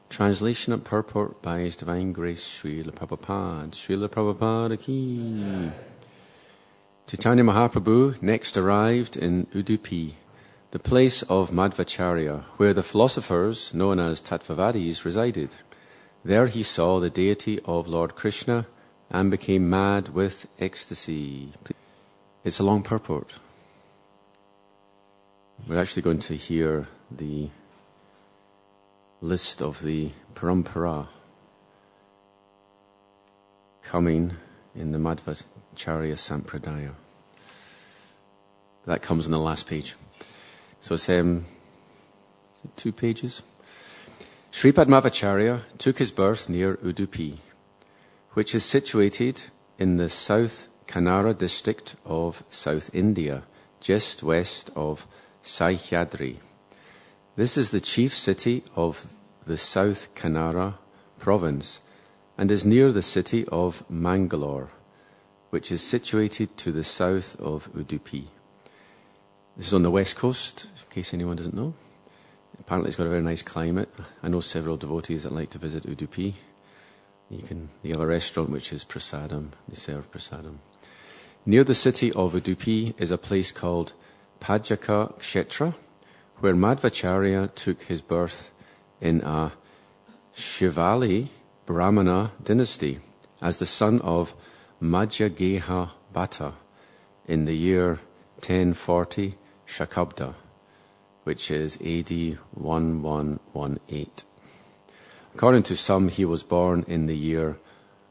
Translation and purport by His Divine Grace Srila Prabhupada. Srila Prabhupada ki. Chaitanya Mahaprabhu next arrived in Udupi, the place of Madhvacharya, where the philosophers known as Tattvavadis resided. There he saw the deity of Lord Krishna and became mad with ecstasy. It's a long purport. We're actually going to hear the list of the parampara coming in the Madhvacharya Sampradaya. That comes on the last page. So it's 2 pages. Sripad Madhvacharya took his birth near Udupi, which is situated in the South Kannada district of South India, just west of Sahyadri. This is the chief city of the South Kannada province and is near the city of Mangalore, which is situated to the south of Udupi. This is on the west coast, in case anyone doesn't know. Apparently it's got a very nice climate. I know several devotees that like to visit Udupi. They have a restaurant which is prasadam. They serve prasadam. Near the city of Udupi is a place called Pajaka Kshetra, where Madhvacharya took his birth in a Shivali Brahmana dynasty as the son of Madhyageha Bhatta in the year 1040 Shakabda, which is AD 1118. According to some, he was born in the year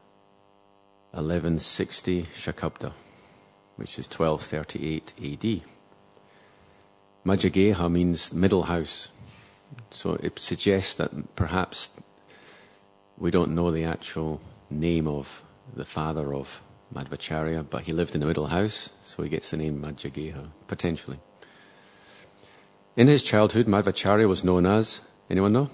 1160 Shakabda, which is 1238 AD. Madhyageha means middle house. So it suggests that perhaps we don't know the actual name of the father of Madhvacharya, but he lived in the middle house, so he gets the name Madhyageha, potentially. In his childhood, Madhvacharya was known as, anyone know?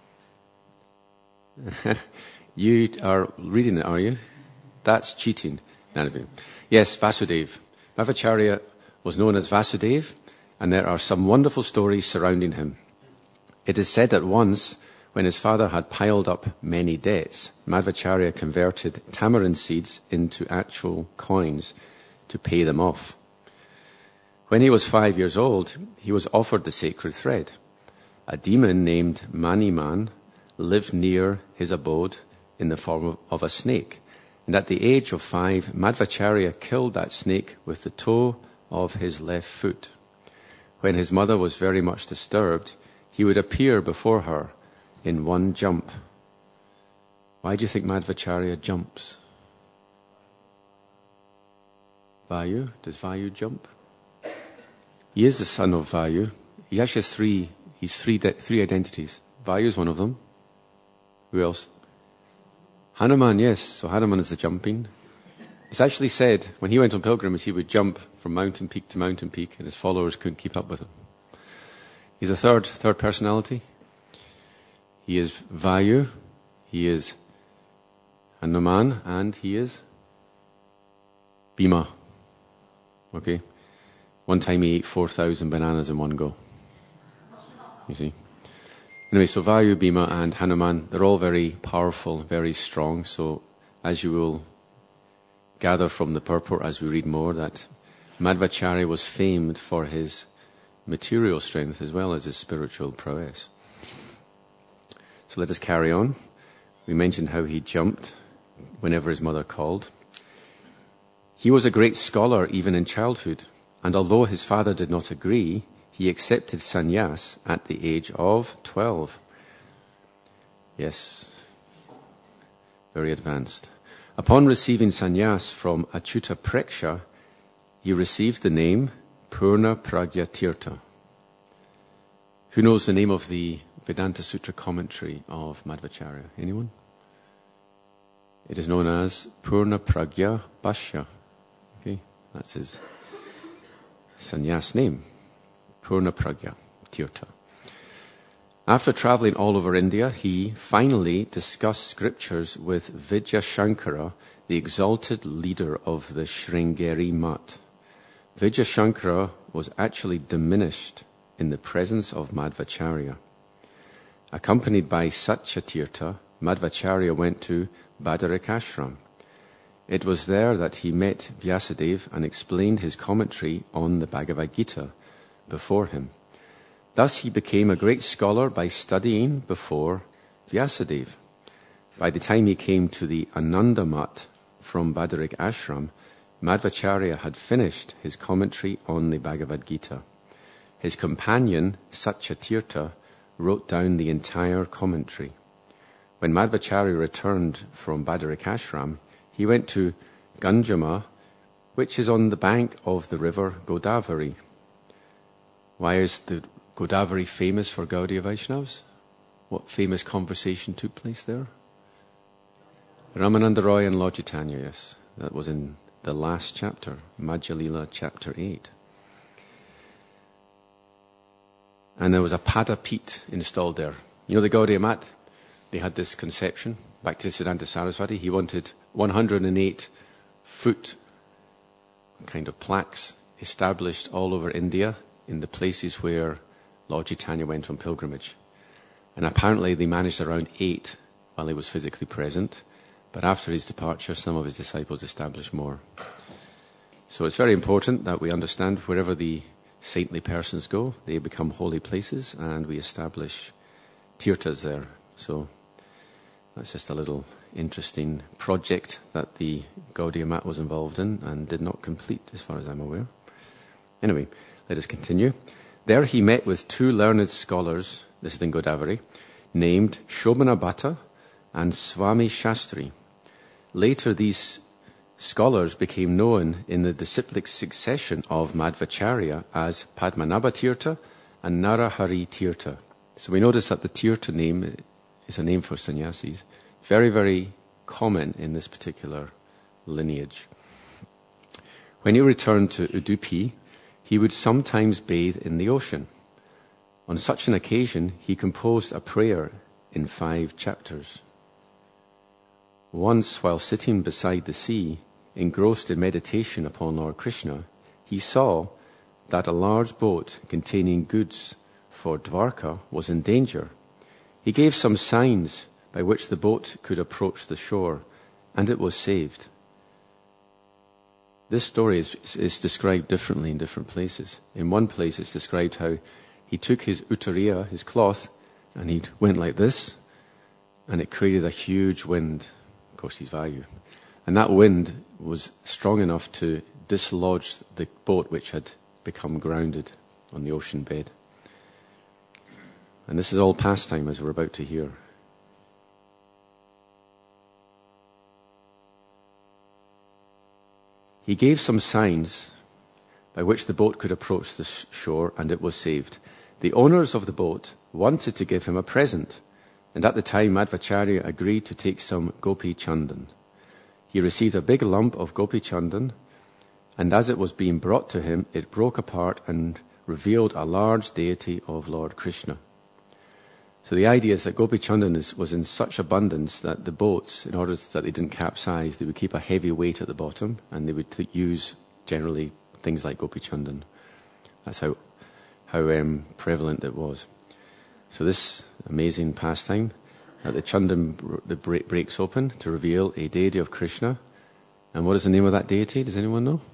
You are reading it, are you? That's cheating. None of you. Yes, Vasudeva. Madhvacharya was known as Vasudeva, and there are some wonderful stories surrounding him. It is said that once, when his father had piled up many debts, Madhvacharya converted tamarind seeds into actual coins to pay them off. When he was 5 years old, he was offered the sacred thread. A demon named Maniman lived near his abode in the form of a snake, and at the age of 5, Madhvacharya killed that snake with the toe of his left foot. When his mother was very much disturbed, he would appear before her in one jump. Why do you think Madhvacharya jumps? Vayu? Does Vayu jump? He is the son of Vayu. He actually has three identities. Vayu is one of them. Who else? Hanuman, yes. So Hanuman is the jumping. It's actually said when he went on pilgrimage, he would jump from mountain peak to mountain peak, and his followers couldn't keep up with him. He's a third personality. He is Vayu, he is Hanuman, and he is Bhima. Okay? One time he ate 4,000 bananas in one go. You see? Anyway, so Vayu, Bhima, and Hanuman, they're all very powerful, very strong. So as you will gather from the purport as we read more, that Madhvacharya was famed for his material strength as well as his spiritual prowess. So let us carry on. We mentioned how he jumped whenever his mother called. He was a great scholar even in childhood, and although his father did not agree, he accepted sannyas at the age of 12. Yes, very advanced. Upon receiving sannyas from Achyuta Preksha, he received the name Purna Pragya Tirtha. Who knows the name of the Vedanta Sutra commentary of Madhvacharya? Anyone? It is known as Purna Pragya Bhashya. Okay, that's his sannyas name. Purna Pragya Tirtha. After traveling all over India, he finally discussed scriptures with Vidyashankara, the exalted leader of the Sringeri Math. Vidyashankara was actually diminished in the presence of Madhvacharya. Accompanied by Satyatirtha, Madhvacharya went to Badarik Ashram. It was there that he met Vyasadeva and explained his commentary on the Bhagavad Gita before him. Thus he became a great scholar by studying before Vyasadeva. By the time he came to the Ananda Mutt from Badarik Ashram, Madhvacharya had finished his commentary on the Bhagavad Gita. His companion, Satyatirtha, wrote down the entire commentary. When Madhvacharya returned from Badarik Ashram, he went to Ganjama, which is on the bank of the river Godavari. Why is the Godavari famous for Gaudiya Vaishnavas? What famous conversation took place there? Ramananda Roy and Lord Chaitanya, yes. That was in the last chapter, Madhya Lila chapter 8. And there was a Pada Pit installed there. You know the Gaudiya Math? They had this conception. Bhaktisiddhanta Saraswati, he wanted 108 foot kind of plaques established all over India in the places where Lord Chaitanya went on pilgrimage. And apparently they managed around 8 while he was physically present. But after his departure, some of his disciples established more. So it's very important that we understand wherever the saintly persons go, they become holy places, and we establish tirthas there. So that's just a little interesting project that the Gaudiya Math was involved in and did not complete, as far as I'm aware. Anyway, let us continue. There he met with 2 learned scholars, this is in Godavari, named Shobana Bhatta and Swami Shastri. Later, these scholars became known in the disciplic succession of Madhvacharya as Padmanabha Tirtha and Narahari Tirtha. So we notice that the Tirtha name is a name for sannyasis. Very, very common in this particular lineage. When he returned to Udupi, he would sometimes bathe in the ocean. On such an occasion, he composed a prayer in 5 chapters. Once, while sitting beside the sea, engrossed in meditation upon Lord Krishna, he saw that a large boat containing goods for Dwarka was in danger. He gave some signs by which the boat could approach the shore, and it was saved. This story is described differently in different places. In one place it's described how he took his uttariya, his cloth, and he went like this, and it created a huge wind, of course his Vayu. And that wind was strong enough to dislodge the boat which had become grounded on the ocean bed. And this is all pastime, as we're about to hear. He gave some signs by which the boat could approach the shore, and it was saved. The owners of the boat wanted to give him a present, and at the time Madhvacharya agreed to take some Gopi Chandan. He received a big lump of Gopi Chandan, and as it was being brought to him, it broke apart and revealed a large deity of Lord Krishna. So the idea is that Gopi Chandan was in such abundance that the boats, in order that they didn't capsize, they would keep a heavy weight at the bottom, and they would use generally things like Gopi Chandan. That's how prevalent it was. So this amazing pastime, that the Chandan breaks open to reveal a deity of Krishna. And what is the name of that deity? Does anyone know?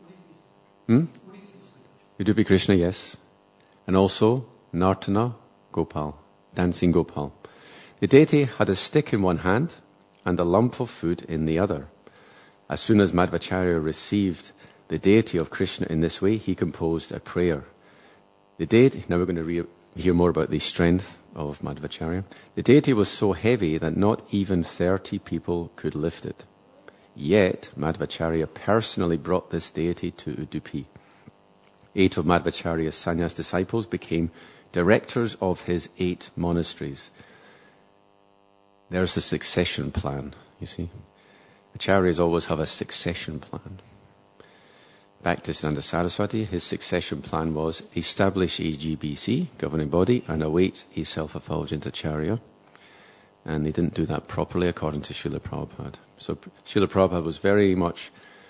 Udupi Krishna, yes. And also Nartana Gopal, dancing Gopal. The deity had a stick in one hand and a lump of food in the other. As soon as Madhvacharya received the deity of Krishna in this way, he composed a prayer. The deity, now we're going to hear more about the strength of Madhvacharya. The deity was so heavy that not even 30 people could lift it. Yet, Madhvacharya personally brought this deity to Udupi. 8 of Madhvacharya's sannyas disciples became directors of his 8 monasteries. There's the succession plan, you see. Acharyas always have a succession plan. Bhaktisiddhanta Saraswati, his succession plan was establish a GBC, governing body, and await a self-effulgent Acharya. And they didn't do that properly according to Srila Prabhupada. So Srila Prabhupada was very much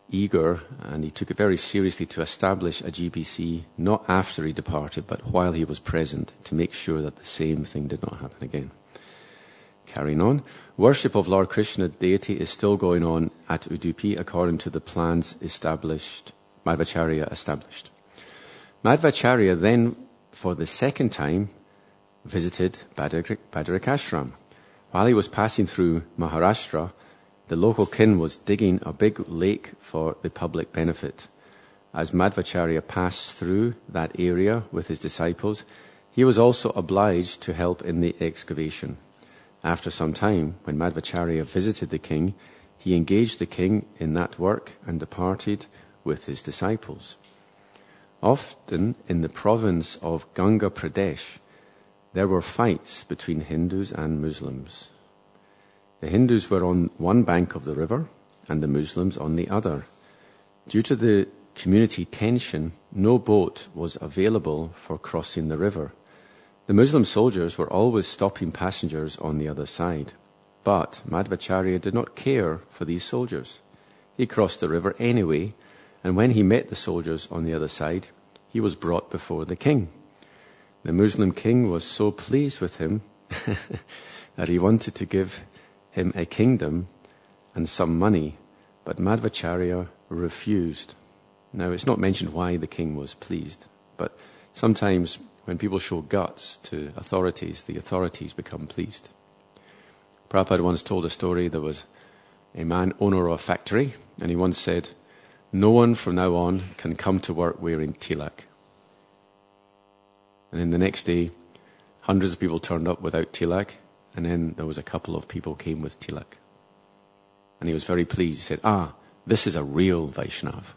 eager, and he took it very seriously to establish a GBC, not after he departed, but while he was present, to make sure that the same thing did not happen again. Carrying on. Worship of Lord Krishna deity is still going on at Udupi according to the plans Madhvacharya established. Madhvacharya then, for the second time, visited Badarakashram. While he was passing through Maharashtra, the local kin was digging a big lake for the public benefit. As Madhvacharya passed through that area with his disciples, he was also obliged to help in the excavation. After some time, when Madhvacharya visited the king, he engaged the king in that work and departed with his disciples. Often in the province of Ganga Pradesh, there were fights between Hindus and Muslims. The Hindus were on one bank of the river and the Muslims on the other. Due to the community tension, no boat was available for crossing the river. The Muslim soldiers were always stopping passengers on the other side. But Madhvacharya did not care for these soldiers. He crossed the river anyway, and when he met the soldiers on the other side, he was brought before the king. The Muslim king was so pleased with him that he wanted to give him a kingdom and some money, but Madhvacharya refused. Now, it's not mentioned why the king was pleased, but sometimes when people show guts to authorities, the authorities become pleased. Prabhupada once told a story. There was a man, owner of a factory, and he once said, "No one from now on can come to work wearing tilak." And then the next day, hundreds of people turned up without tilak, and then there was a couple of people came with tilak. And he was very pleased. He said, this is a real Vaishnav.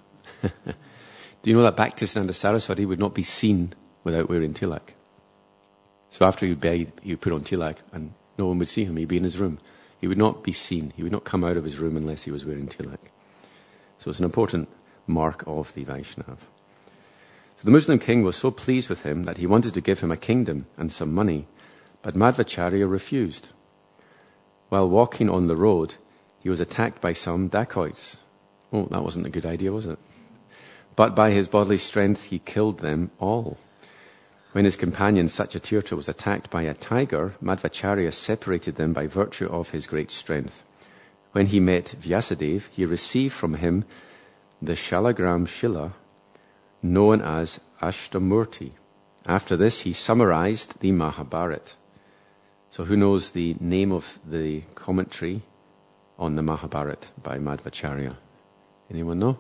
Do you know that Bhaktisiddhanta Saraswati would not be seen without wearing tilak? So after you put on tilak, and no one would see him. He'd be in his room. He would not be seen. He would not come out of his room unless he was wearing tilak. So it's an important mark of the Vaishnav. So the Muslim king was so pleased with him that he wanted to give him a kingdom and some money, but Madhvacharya refused. While walking on the road, he was attacked by some dacoits. Oh, that wasn't a good idea, was it? But by his bodily strength, he killed them all. When his companion Satyatirtha was attacked by a tiger, Madhvacharya separated them by virtue of his great strength. When he met Vyasadeva, he received from him the Shalagram Shila, known as Ashtamurti. After this, he summarized the Mahabharata. So who knows the name of the commentary on the Mahabharata by Madhvacharya? Anyone know?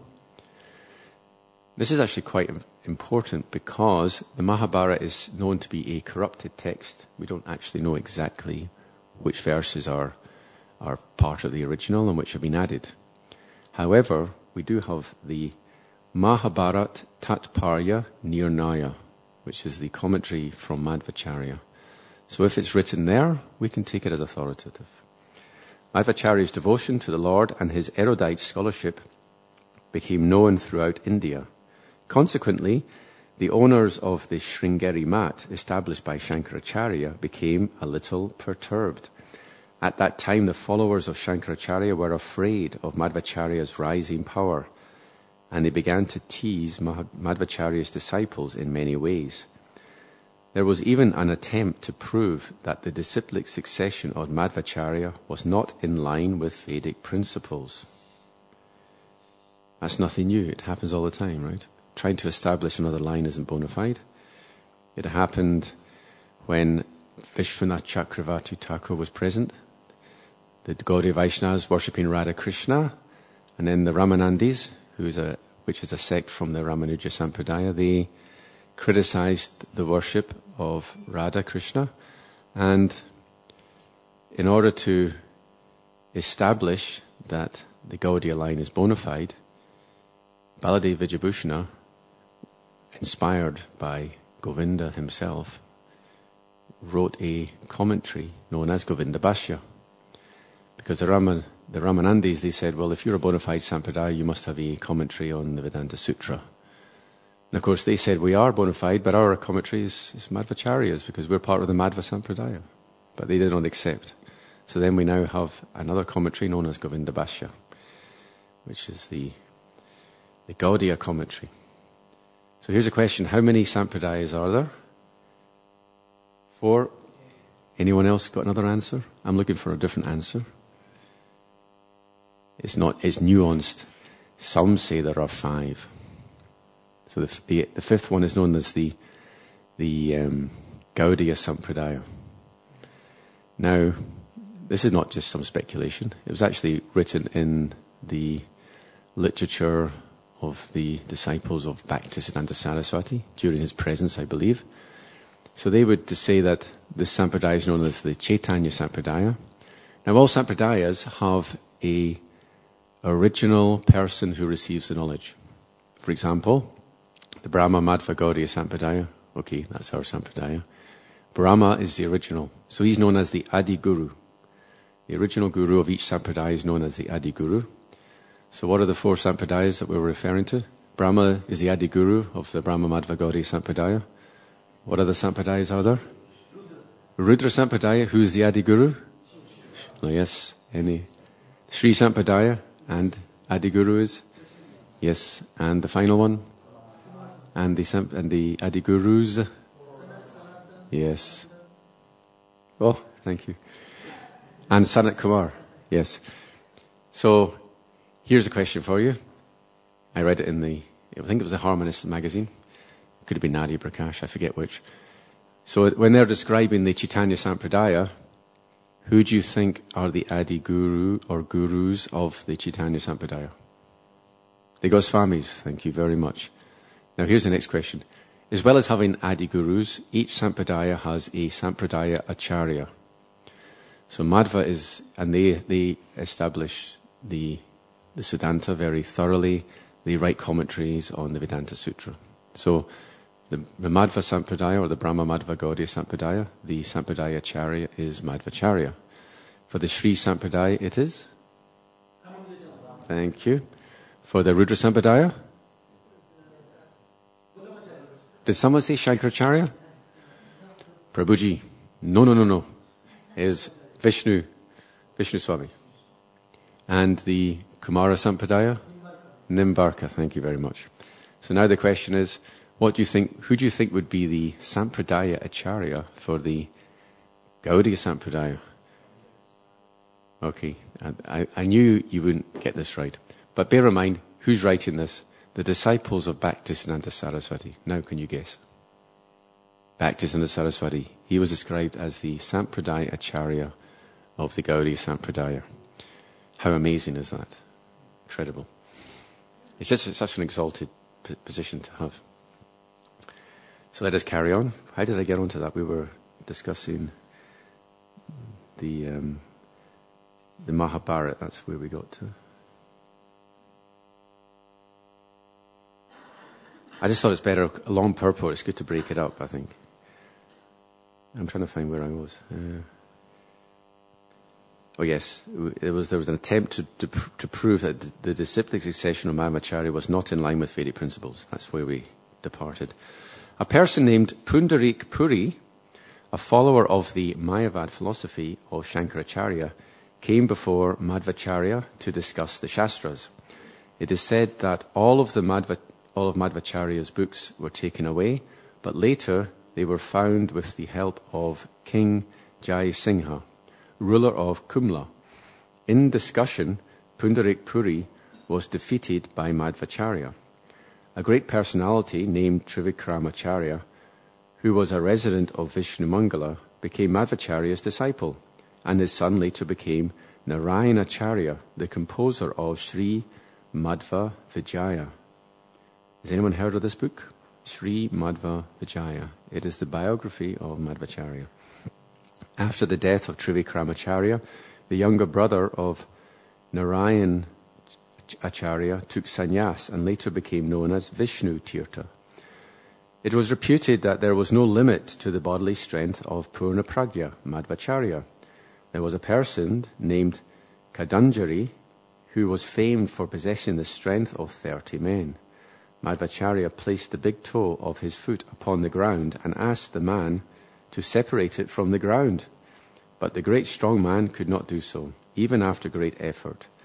This is actually quite important because the Mahabharata is known to be a corrupted text. We don't actually know exactly which verses are part of the original and which have been added. However, we do have the Mahabharata Tatparya Nirnaya, which is the commentary from Madhvacharya. So if it's written there, we can take it as authoritative. Madhvacharya's devotion to the Lord and his erudite scholarship became known throughout India. Consequently, the owners of the Sringeri Mat, established by Shankaracharya, became a little perturbed. At that time, the followers of Shankaracharya were afraid of Madhvacharya's rising power, and they began to tease Madhvacharya's disciples in many ways. There was even an attempt to prove that the disciplic succession of Madhvacharya was not in line with Vedic principles. That's nothing new. It happens all the time, right? Trying to establish another line isn't bona fide. It happened when Vishwanath Chakravarti Thakur was present. The Gaudiya Vaishnavas worshipping Radha Krishna, and then the Ramanandis, which is a sect from the Ramanuja Sampradaya, they criticized the worship of Radha Krishna, and in order to establish that the Gaudiya line is bona fide, Baladev Vijayabhushana, inspired by Govinda himself, wrote a commentary known as Govinda Bhashya. Because the Ramanandis, they said, well, if you're a bona fide Sampradaya, you must have a commentary on the Vedanta Sutra. And of course they said, we are bona fide, but our commentary is Madhvacharya's, because we're part of the Madhva Sampradaya. But they did not accept. So then we now have another commentary known as Govinda Bhashya, which is the the Gaudiya commentary. So here's a question. How many Sampradayas are there? 4. Anyone else got another answer? I'm looking for a different answer. It's nuanced. Some say there are 5. So the 5th one is known as the Gaudiya Sampradaya. Now, this is not just some speculation. It was actually written in the literature of the disciples of Bhaktisiddhanta Saraswati during his presence, I believe. So they would say that this Sampradaya is known as the Chaitanya Sampradaya. Now, all Sampradayas have a original person who receives the knowledge. For example, the Brahma Madhva Gaudiya Sampradaya. Okay, that's our Sampradaya. Brahma is the original. So he's known as the Adi Guru. The original guru of each Sampradaya is known as the Adi Guru. So what are the 4 Sampradayas that we're referring to? Brahma is the Adi Guru of the Brahma Madhva Gaudiya Sampradaya. What other Sampradayas are there? Rudra Sampradaya, who is the Adi Guru? Oh, yes, any. Sri Sampradaya and Adi Guru is? Yes, and the final one? And the Adi Gurus? Yes. Oh, thank you. And Sanat Kumar, yes. So, here's a question for you. I read it in I think it was the Harmonist magazine. It could have been Nadia Prakash, I forget which. So when they're describing the Chaitanya Sampradaya, who do you think are the Adi Guru or Gurus of the Chaitanya Sampradaya? The Goswamis, thank you very much. Now here's the next question. As well as having Adi Gurus, each Sampradaya has a Sampradaya Acharya. So Madhva is, and they establish the Siddhanta very thoroughly. They write commentaries on the Vedanta Sutra. So the Madhva Sampradaya or the Brahma Madhva Gaudiya Sampradaya, the Sampradaya Acharya is Madhvacharya. For the Sri Sampradaya it is? Thank you. For the Rudra Sampradaya? Did someone say Shankaracharya? Prabhuji. No. Is Vishnu Swami. And the Kumara Sampradaya? Nimbarka, thank you very much. So now the question is, who do you think would be the Sampradaya Acharya for the Gaudiya Sampradaya? Okay, I knew you wouldn't get this right. But bear in mind, who's writing this? The disciples of Bhaktisiddhanta Saraswati. Now can you guess? Bhaktisiddhanta Saraswati. He was described as the Sampradaya Acharya of the Gaudiya Sampradaya. How amazing is that? Incredible. It's just such an exalted position to have. So let us carry on. How did I get onto that? We were discussing the Mahabharata. That's where we got to. I just thought it's better, a long purport, it's good to break it up, I think. I'm trying to find where I was. Oh yes, there was an attempt to prove that the disciplic succession of Madhvacharya was not in line with Vedic principles. That's where we departed. A person named Pundarik Puri, a follower of the Mayavad philosophy of Shankaracharya, came before Madhvacharya to discuss the Shastras. It is said that all of Madhvacharya's books were taken away, but later they were found with the help of King Jai Singha, ruler of Kumla. In discussion, Pundarik Puri was defeated by Madhvacharya. A great personality named Trivikramacharya, who was a resident of Vishnumangala, became Madhvacharya's disciple, and his son later became Narayanacharya, the composer of Sri Madhva Vijaya. Has anyone heard of this book? Sri Madhva Vijaya. It is the biography of Madhvacharya. After the death of Trivikramacharya, the younger brother of Narayan Acharya took sannyas and later became known as Vishnu Tirtha. It was reputed that there was no limit to the bodily strength of Purna Pragya, Madhvacharya. There was a person named Kadanjari who was famed for possessing the strength of 30 men. Madhvacharya placed the big toe of his foot upon the ground and asked the man to separate it from the ground. But the great strong man could not do so, even after great effort.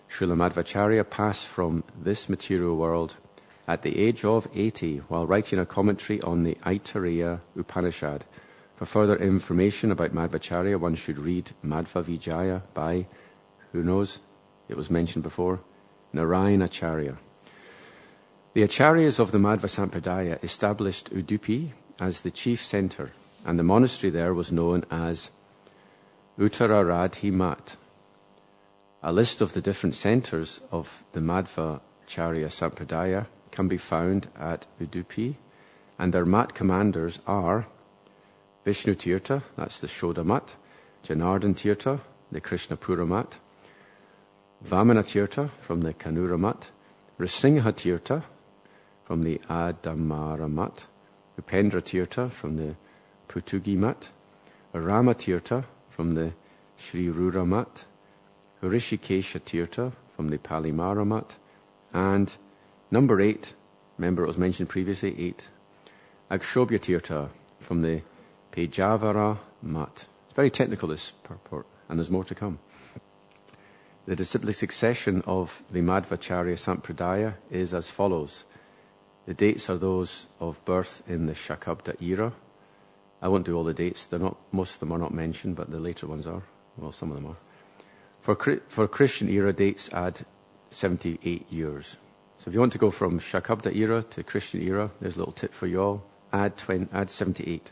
Srila Madhvacharya passed from this material world at the age of 80 while writing a commentary on the Aitareya Upanishad. For further information about Madhvacharya, one should read Madhva Vijaya by, who knows, it was mentioned before, Narayana Acharya. The Acharyas of the Madhva Sampradaya established Udupi as the chief centre, and the monastery there was known as Uttararadhi Mat. A list of the different centres of the Madhva Acharya Sampradaya can be found at Udupi, and their mat commanders are Vishnu Tirtha, that's the Shodha Mat, Janardhan Tirtha, the Krishnapura Mat, Vamana Tirtha from the Kanura Mat, Risingha Tirtha from the Adamara Mat, Upendra Tirtha from the Putugi Mat, Rama Tirtha from the Sri Rura Mat, Rishikesha Tirtha from the Palimara Mat, and number 8, remember it was mentioned previously, 8, Akshobhya Tirtha from the Pejavara Mat. It's very technical, this purport, and there's more to come. The disciplic succession of the Madhvacharya Sampradaya is as follows. The dates are those of birth in the Shakabda era. I won't do all the dates. Most of them are not mentioned, but the later ones are. Well, some of them are. For Christian era, dates add 78 years. So if you want to go from Shakabda era to Christian era, there's a little tip for you all. Add 78.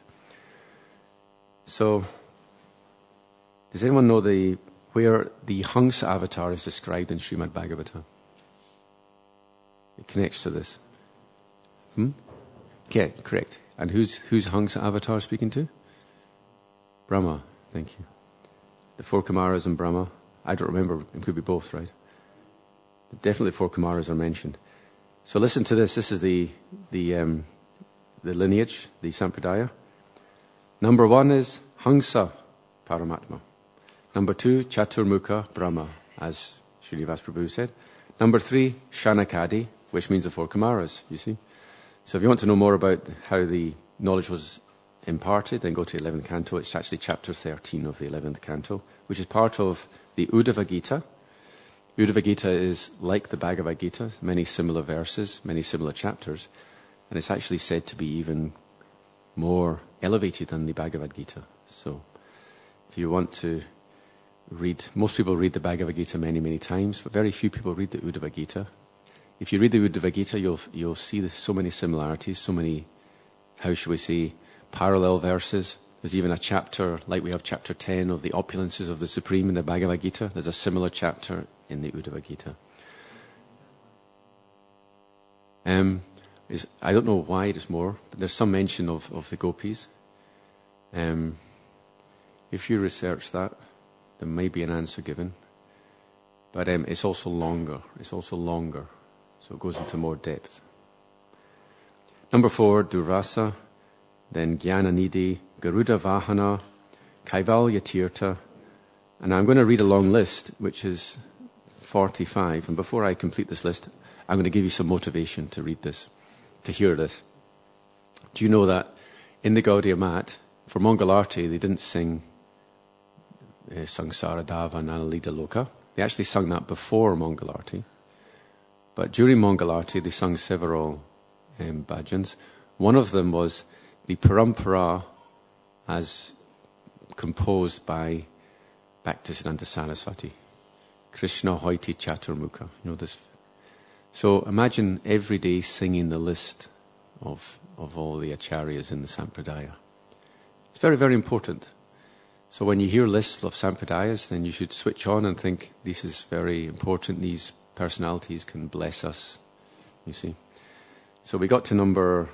So, does anyone know where the Hansa avatar is described in Srimad Bhagavatam? It connects to this. Yeah, correct. And who's Hansa avatar speaking to? Brahma, thank you. The 4 Kumaras and Brahma. I don't remember, it could be both, right? Definitely 4 Kumaras are mentioned. So listen to this. This is the lineage, the Sampradaya. Number 1 is Hansa Paramatma. Number 2, Chaturmukha Brahma, as Srinivas Prabhu said. Number 3, Shanakadi, which means the 4 Kumaras, you see. So if you want to know more about how the knowledge was imparted, then go to the 11th canto. It's actually chapter 13 of the 11th canto, which is part of the Uddhava Gita. Uddhava Gita is like the Bhagavad Gita, many similar verses, many similar chapters, and it's actually said to be even more elevated than the Bhagavad Gita. So if you want to read, most people read the Bhagavad Gita many, many times, but very few people read the Uddhava Gita. If you read the Uddhava Gita, you'll see so many similarities, so many, how should we say, parallel verses. There's even a chapter, like we have chapter 10 of the opulences of the Supreme in the Bhagavad Gita. There's a similar chapter in the Uddhava Gita. I don't know why there's more, but there's some mention of the gopis. If you research that, there may be an answer given. But it's also longer. So it goes into more depth. Number 4, Durvasa, then Jnananidhi, Garuda Vahana, Kaivalya Tirtha, and I'm going to read a long list, which is 45. And before I complete this list, I'm going to give you some motivation to read this, to hear this. Do you know that in the Gaudiya Mat, for Mangalarti, they didn't sing Sangsara Dava Nanalita Loka. They actually sung that before Mangalarti. But during Mangalarti, they sung several bhajans. One of them was the Parampara as composed by Bhaktisiddhanta Saraswati. Krishna Hoiti Chaturmukha. You know this. So imagine every day singing the list of all the acharyas in the Sampradaya. It's very, very important. So when you hear lists of Sampradayas, then you should switch on and think, this is very important. These personalities can bless us, you see. So we got to number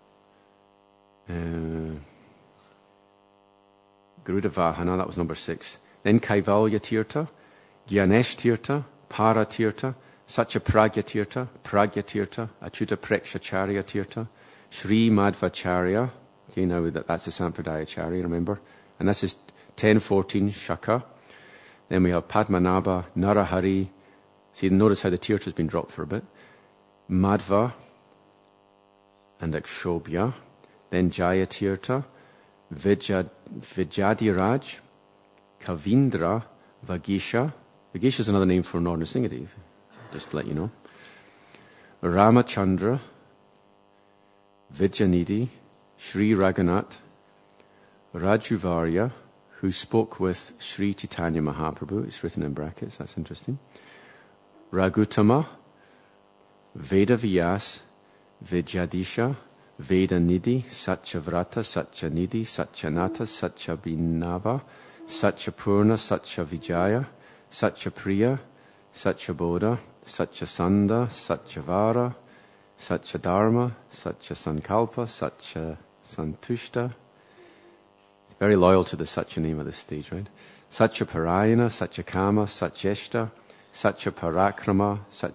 Garuda Vahana, that was number 6. Then Kaivalya Tirtha, Gyanesh Tirtha, Para Tirtha, Satyapragya Tirtha, Pragya Tirtha, Achyuta Prekshacharya Tirtha, Sri Madhvacharya. Okay, now that's the Sampradaya Acharya, remember? And this is 1014 Shaka. Then we have Padmanabha, Narahari. See, notice how the Tirtha has been dropped for a bit. Madhva and Akshobhya. Then Jaya Tirtha, Vijadiraj, Kavindra, Vagisha, Yogesh is another name for Northern Singhadev, just to let you know. Ramachandra, Vidyanidhi, Sri Raghunath, Rajuvarya, who spoke with Sri Chaitanya Mahaprabhu. It's written in brackets, that's interesting. Raghutama, Vedavyas, Vidyadisha, Vedanidhi, Satyavrata, Satyanidhi, Satyanata, Satyabhinava, Satyapurna, Satyavijaya, Satyapriya, Satyabodha, Satyasanda, Satyavara, Satyadharma, Satyasankalpa, Satyasantushta. Very loyal to the Satya name at this stage, right? Satyaparayana, Satyakama, Satyeshta, Satyaparakrama,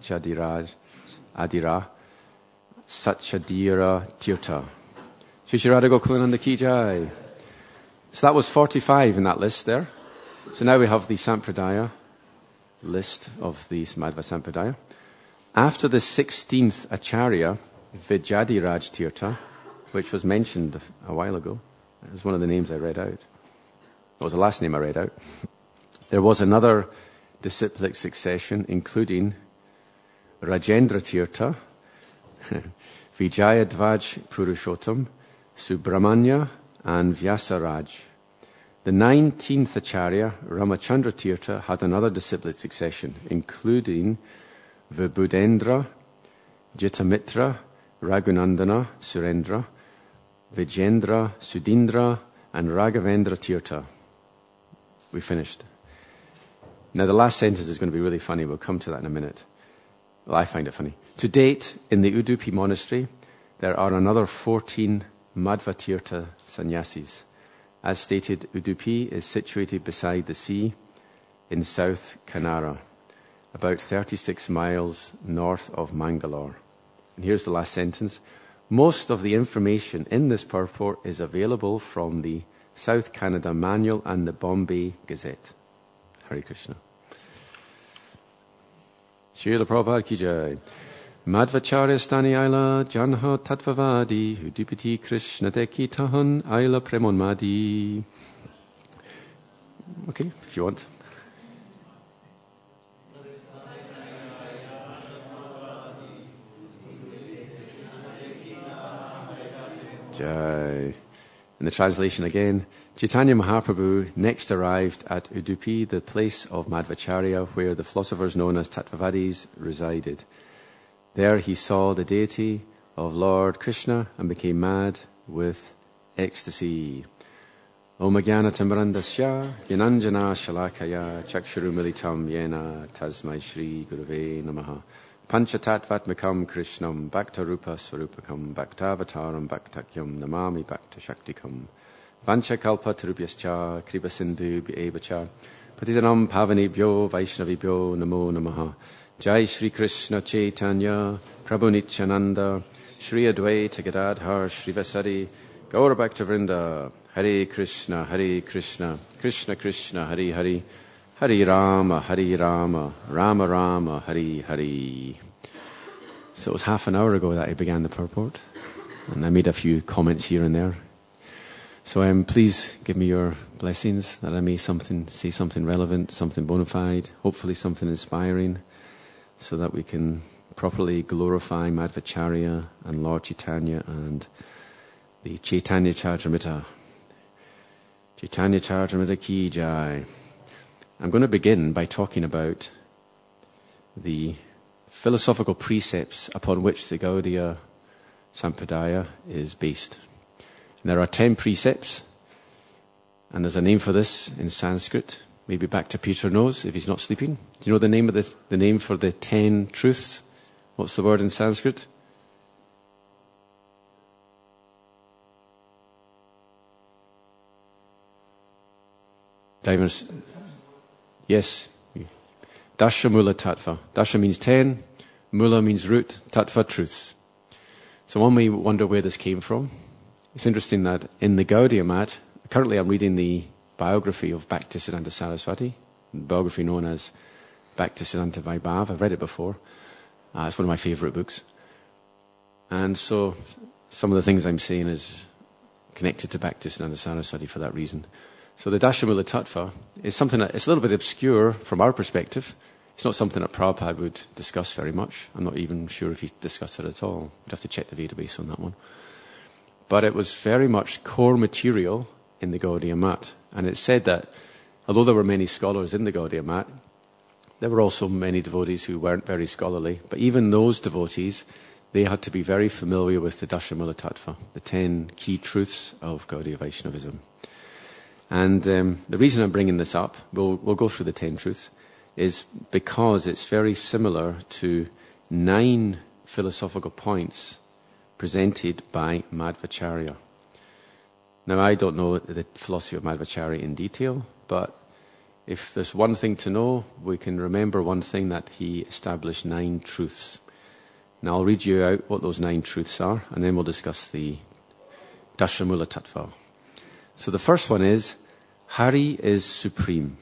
Adira, Satyadira Tirtha. Shri Radha Gokulananda Ki Jai. So that was 45 in that list there. So now we have the Sampradaya list of the Madhva Sampradaya. After the 16th Acharya, Vidyadiraj Tirtha, which was mentioned a while ago, it was one of the names I read out. It was the last name I read out. There was another disciplic succession, including Rajendra Tirtha, Vijayadvaj Purushottam, Subramanya, and Vyasaraj. The 19th Acharya, Ramachandra Tirtha, had another disciplic succession, including Vibhudendra, Jitamitra, Raghunandana, Surendra, Vijendra, Sudindra, and Raghavendra Tirtha. We finished. Now the last sentence is going to be really funny. We'll come to that in a minute. Well, I find it funny. To date, in the Udupi monastery, there are another 14 Madhva Tirtha sannyasis. As stated, Udupi is situated beside the sea in South Kanara, about 36 miles north of Mangalore. And here's the last sentence. Most of the information in this purport is available from the South Canada Manual and the Bombay Gazette. Hare Krishna. Srila Prabhupada Ki Jai. Madhvacharya Stani Aila Janha Tatvavadi Udipati Krishna Deki Tahan Aila Premonmadi. Okay, if you want. Jai. In the translation again, Chaitanya Mahaprabhu next arrived at Udupi, the place of Madhvacharya, where the philosophers known as Tattvavadis resided. There he saw the deity of Lord Krishna and became mad with ecstasy. Om Jnana Timbrandasya Gyananjana Shalakaya Chakshurumilitam Yena Tasmai Shri Gurave Namaha Panchatatvatmakam Krishnam Bhakta Rupa Swarupakam Bhaktavataram Bhaktakyam Namami Bhakta Shaktikam Vanchakalpa Tarubhyascha Kripa Sindhu Evacha Patitanam Pavanebhyo Vaishnavibhyo Namo Namaha Jai Shri Krishna Chaitanya Prabhu Nityananda Shri Advaita Gadadhar Shri Vasari Gaura Bhakta Vrinda Hare Krishna Krishna Krishna Hare Hare Hare Rama, Rama Rama, Hare Hare. So it was half an hour ago that I began the purport, and I made a few comments here and there. So please give me your blessings that I may say something relevant, something bona fide, hopefully something inspiring, so that we can properly glorify Madhvacharya and Lord Chaitanya and the Chaitanya Charitamrita. Chaitanya Charitamrita Ki Jai. I'm going to begin by talking about the philosophical precepts upon which the Gaudiya Sampradaya is based. And there are 10 precepts, and there's a name for this in Sanskrit. Maybe Bhakta Peter knows if he's not sleeping. Do you know the name of the name for the 10 truths? What's the word in Sanskrit? Divers. Yes. Dasha Mula Tattva. Dasha means 10. Mula means root. Tattva, truths. So one may wonder where this came from. It's interesting that in the Gaudiya Mat, currently I'm reading the biography of Bhaktisiddhanta Saraswati, the biography known as Bhaktisiddhanta Vaibhav. I've read it before. It's one of my favorite books. And so some of the things I'm saying is connected to Bhaktisiddhanta Saraswati for that reason. So the Dashamula Tattva is something that it's a little bit obscure from our perspective. It's not something that Prabhupada would discuss very much. I'm not even sure if he discussed it at all. We'd have to check the database on that one. But it was very much core material in the Gaudiya Mat. And it's said that although there were many scholars in the Gaudiya Mat, there were also many devotees who weren't very scholarly. But even those devotees, they had to be very familiar with the Dashamula Tattva, the 10 key truths of Gaudiya Vaishnavism. And the reason I'm bringing this up, we'll go through the 10 truths, is because it's very similar to 9 philosophical points presented by Madhvacharya. Now, I don't know the philosophy of Madhvacharya in detail, but if there's one thing to know, we can remember one thing, that he established 9 truths. Now, I'll read you out what those 9 truths are, and then we'll discuss the Dashamula Tattva. So the first one is, Hari is supreme.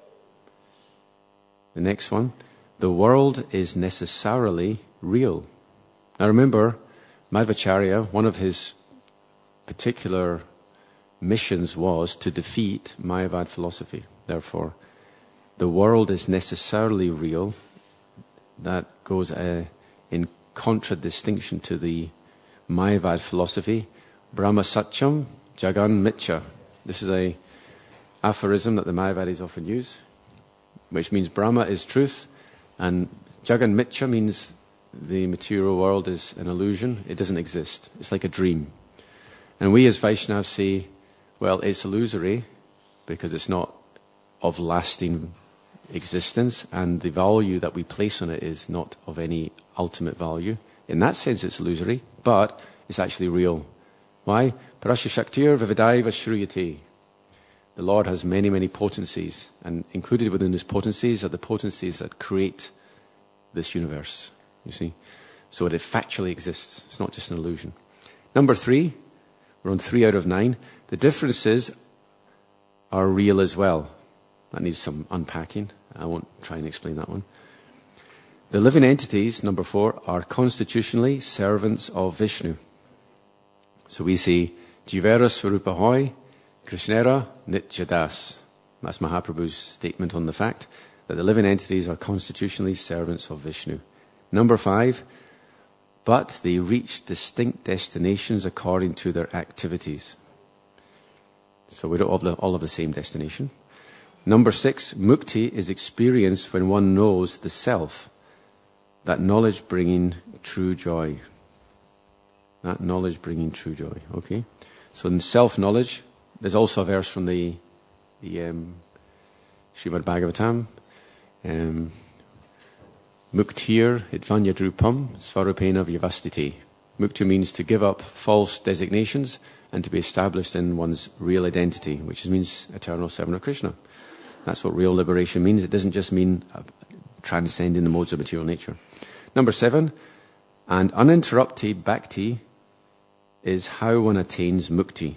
The next one, the world is necessarily real. Now remember, Madhvacharya, one of his particular missions was to defeat Mayavad philosophy. Therefore, the world is necessarily real. That goes in contradistinction to the Mayavad philosophy. Brahma Satyam, Jagan Mitya. This is a aphorism that the Mayavadis often use, which means Brahma is truth, and Jagan Mitya means the material world is an illusion. It doesn't exist. It's like a dream. And we as Vaishnavas say, well, it's illusory because it's not of lasting existence, and the value that we place on it is not of any ultimate value. In that sense, it's illusory, but it's actually real. Why? Parasya Shaktir Vividaiva Shruyate. The Lord has many, many potencies, and included within those potencies are the potencies that create this universe, you see. So it factually exists. It's not just an illusion. Number 3, we're on 3 out of 9. The differences are real as well. That needs some unpacking. I won't try and explain that one. The living entities, number 4, are constitutionally servants of Vishnu. So we say, Jivera Swarupahoy, Krishnera Nityadas. That's Mahaprabhu's statement on the fact that the living entities are constitutionally servants of Vishnu. Number 5, but they reach distinct destinations according to their activities. So we don't all have the same destination. Number 6, mukti is experienced when one knows the self, that knowledge bringing true joy. That knowledge bringing true joy. Okay? So in self-knowledge, there's also a verse from the Srimad Bhagavatam. Muktir hitvanya drupam svarupena vyavastite. Mukti means to give up false designations and to be established in one's real identity, which means eternal servant of Krishna. That's what real liberation means. It doesn't just mean transcending the modes of material nature. Number 7, and uninterrupted bhakti is how one attains mukti.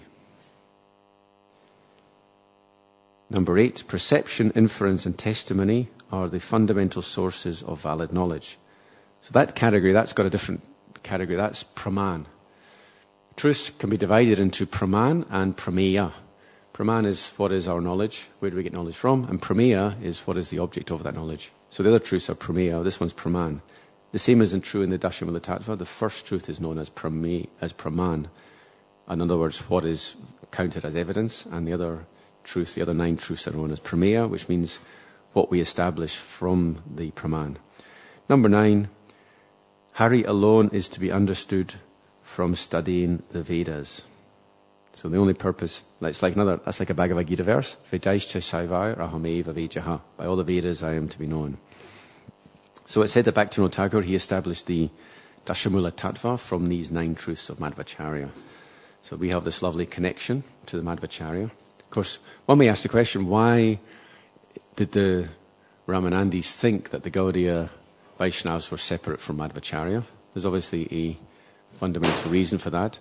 Number 8, perception, inference, and testimony are the fundamental sources of valid knowledge. So that category, that's got a different category. That's praman. Truth can be divided into praman and prameya. Praman is what is our knowledge, where do we get knowledge from, and prameya is what is the object of that knowledge. So the other truths are prameya, this one's praman. The same isn't true in the Dashamula Tattva. The first truth is known as praman. In other words, what is counted as evidence, and the other truth, the other 9 truths are known as prameya, which means what we establish from the praman. Number 9, Hari alone is to be understood from studying the Vedas. So the only purpose, that's like a Bhagavad Gita verse, Vedaischa Saivai Rahameva Vejaha. By all the Vedas I am to be known. So it said that Bhaktivinoda Thakur, he established the Dashamula Tattva from these 9 truths of Madhvacharya. So we have this lovely connection to the Madhvacharya. Of course, one may ask the question, why did the Ramanandis think that the Gaudiya Vaishnavas were separate from Madhvacharya? There's obviously a fundamental reason for that.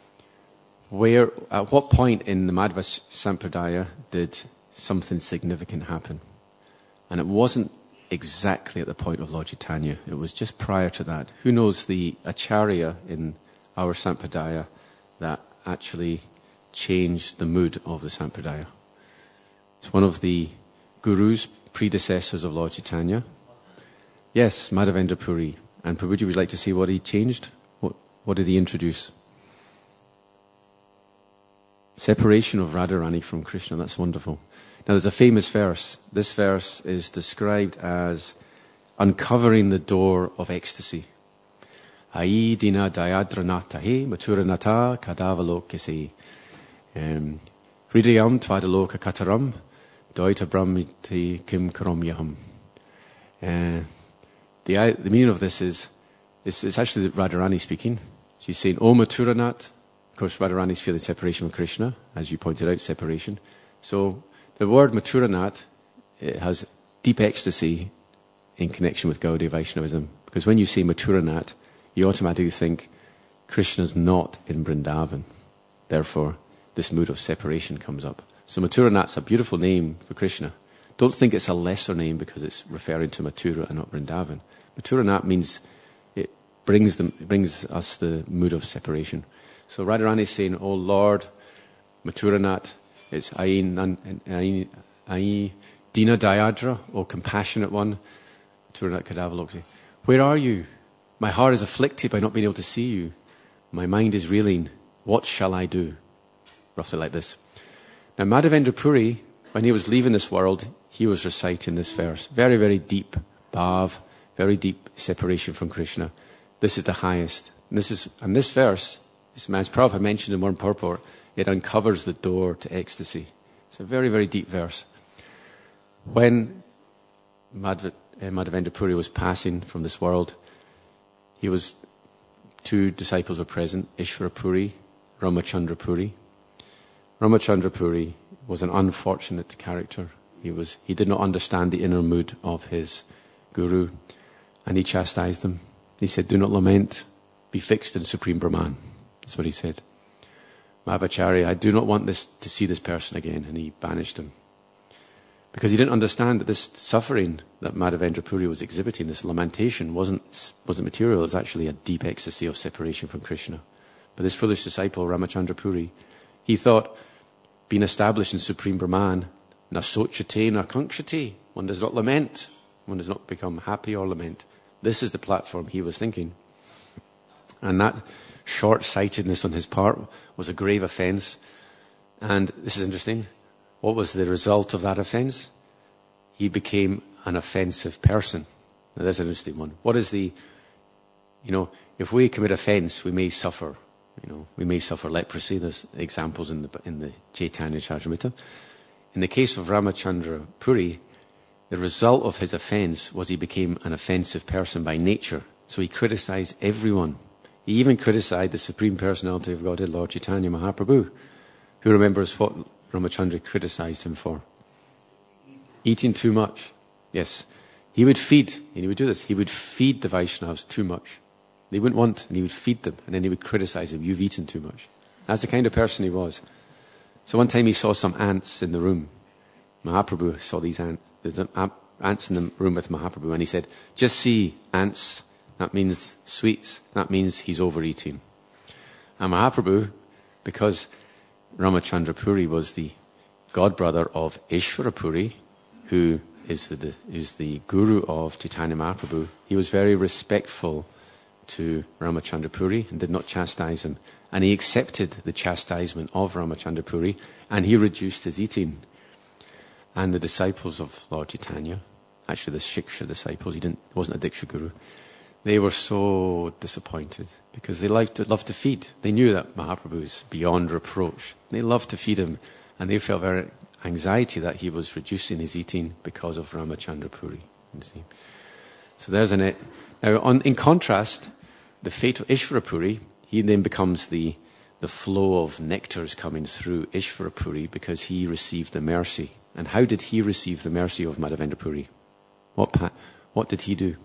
At what point in the Madhva Sampradaya did something significant happen? And it wasn't exactly at the point of Lord Chaitanya. It was just prior to that. Who knows the Acharya in our Sampradaya that actually changed the mood of the Sampradaya? It's one of the gurus, predecessors of Lord Chaitanya. Yes, Madhavendra Puri. And Prabhuji, would you like to see what he changed? What did he introduce? Separation of Radharani from Krishna. That's wonderful. Now there's a famous verse. This verse is described as uncovering the door of ecstasy. Ai dina dayadranata he maturanata kadavalokese. Hridayam tvadaloka kataram doita brahmiti kim karomyaham. The meaning of this is, it's actually Radharani speaking. She's saying, O Maturanat. Of course, Radharani is feeling separation from Krishna, as you pointed out, separation. So the word Maturanat, it has deep ecstasy in connection with Gaudiya Vaishnavism. Because when you say Maturanat, you automatically think Krishna's not in Vrindavan. Therefore, this mood of separation comes up. So Maturanat's a beautiful name for Krishna. Don't think it's a lesser name because it's referring to Mathura and not Vrindavan. Maturanat means it brings us the mood of separation. So Radharani is saying, "Oh Lord, Maturanat, it's Ai Dina Dayadra, O compassionate one, Maturanat Kadavalokti. Where are you? My heart is afflicted by not being able to see you. My mind is reeling. What shall I do?" Roughly like this. Now Madhavendra Puri, when he was leaving this world, he was reciting this verse. Very, very deep bhav, very deep separation from Krishna. This is the highest. And this verse, as Prabhupada mentioned in one purport, it uncovers the door to ecstasy. It's a very, very deep verse. When Madhavendra Puri was passing from this world, two disciples were present, Ishvara Puri, Ramachandra Puri. Ramachandra Puri was an unfortunate character. He did not understand the inner mood of his guru, and he chastised him. He said, "Do not lament, be fixed in Supreme Brahman." That's what he said. Madhavacharya, I do not want to see this person again, and he banished him. Because he didn't understand that this suffering that Madhavendra Puri was exhibiting, this lamentation, wasn't material. It was actually a deep ecstasy of separation from Krishna. But this foolish disciple, Ramachandra Puri, he thought, being established in Supreme Brahman, na sochate, na kankshate, one does not lament, one does not become happy or lament. This is the platform he was thinking. And that short-sightedness on his part was a grave offence. And this is interesting. What was the result of that offence? He became an offensive person. Now that's an interesting one. What is if we commit offence, we may suffer. We may suffer leprosy. There's examples in the Chaitanya Charitamrita. In the case of Ramachandra Puri, the result of his offence was he became an offensive person by nature. So he criticized everyone. He even criticized the Supreme Personality of Godhead, Lord Chaitanya Mahaprabhu. Who remembers what Ramachandra criticized him for? Eating too much. Yes. He would feed, and he would do this, he would feed the Vaishnavas too much. They wouldn't want, and he would feed them, and then he would criticize them, "You've eaten too much." That's the kind of person he was. So one time he saw some ants in the room. Mahaprabhu saw these ants. There's ants in the room with Mahaprabhu, and he said, "Just see, ants, that means sweets, that means he's overeating." And Mahaprabhu, because Ramachandra Puri was the godbrother of Ishvara Puri, who is the guru of Chaitanya Mahaprabhu, he was very respectful to Ramachandra Puri and did not chastise him. And he accepted the chastisement of Ramachandra Puri, and he reduced his eating. And the disciples of Lord Chaitanya, actually the Shiksha disciples, he wasn't a Diksha guru, they were so disappointed because they loved to feed. They knew that Mahaprabhu is beyond reproach. They loved to feed him, and they felt very anxiety that he was reducing his eating because of Ramachandra Puri. You see. So there's an... Now, in contrast, the fate of Ishvara Puri, he then becomes the flow of nectars coming through Ishvara Puri because he received the mercy. And how did he receive the mercy of Madhavendra Puri? What did he do?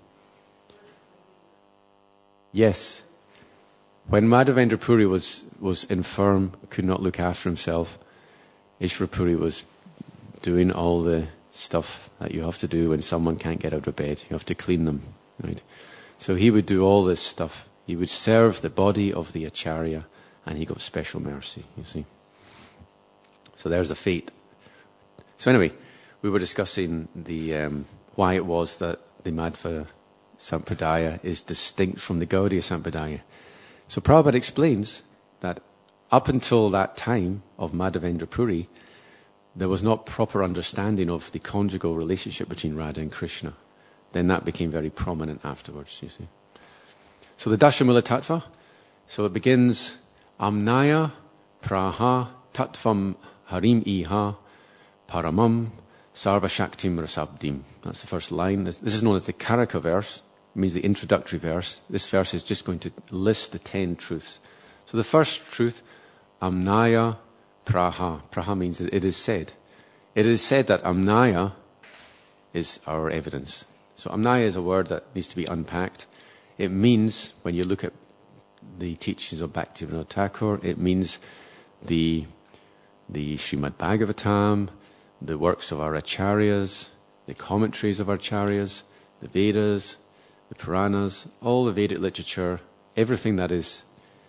Yes. When Madhavendra Puri was infirm, could not look after himself, Ishvara Puri was doing all the stuff that you have to do when someone can't get out of bed. You have to clean them, right? So he would do all this stuff. He would serve the body of the Acharya, and he got special mercy, you see. So there's the fate. So anyway, we were discussing the why it was that the Madhva Sampradaya is distinct from the Gaudiya Sampradaya. So Prabhupada explains that up until that time of Madhavendra Puri, there was not proper understanding of the conjugal relationship between Radha and Krishna. Then that became very prominent afterwards, you see. So the Dashamula Tattva, so it begins, Amnaya Praha Tattvam Harim Iha Paramam Sarva Shaktim Rasabdim. That's the first line. This is known as the Karaka verse. It means the introductory verse. This verse is just going to list the 10 truths. So the first truth, Amnaya Praha. Praha means that it is said. It is said that Amnaya is our evidence. So Amnaya is a word that needs to be unpacked. It means, when you look at the teachings of Bhaktivinoda Thakur, it means the Srimad Bhagavatam, the works of our acharyas, the commentaries of our acharyas, the Vedas, the Puranas, all the Vedic literature, everything that is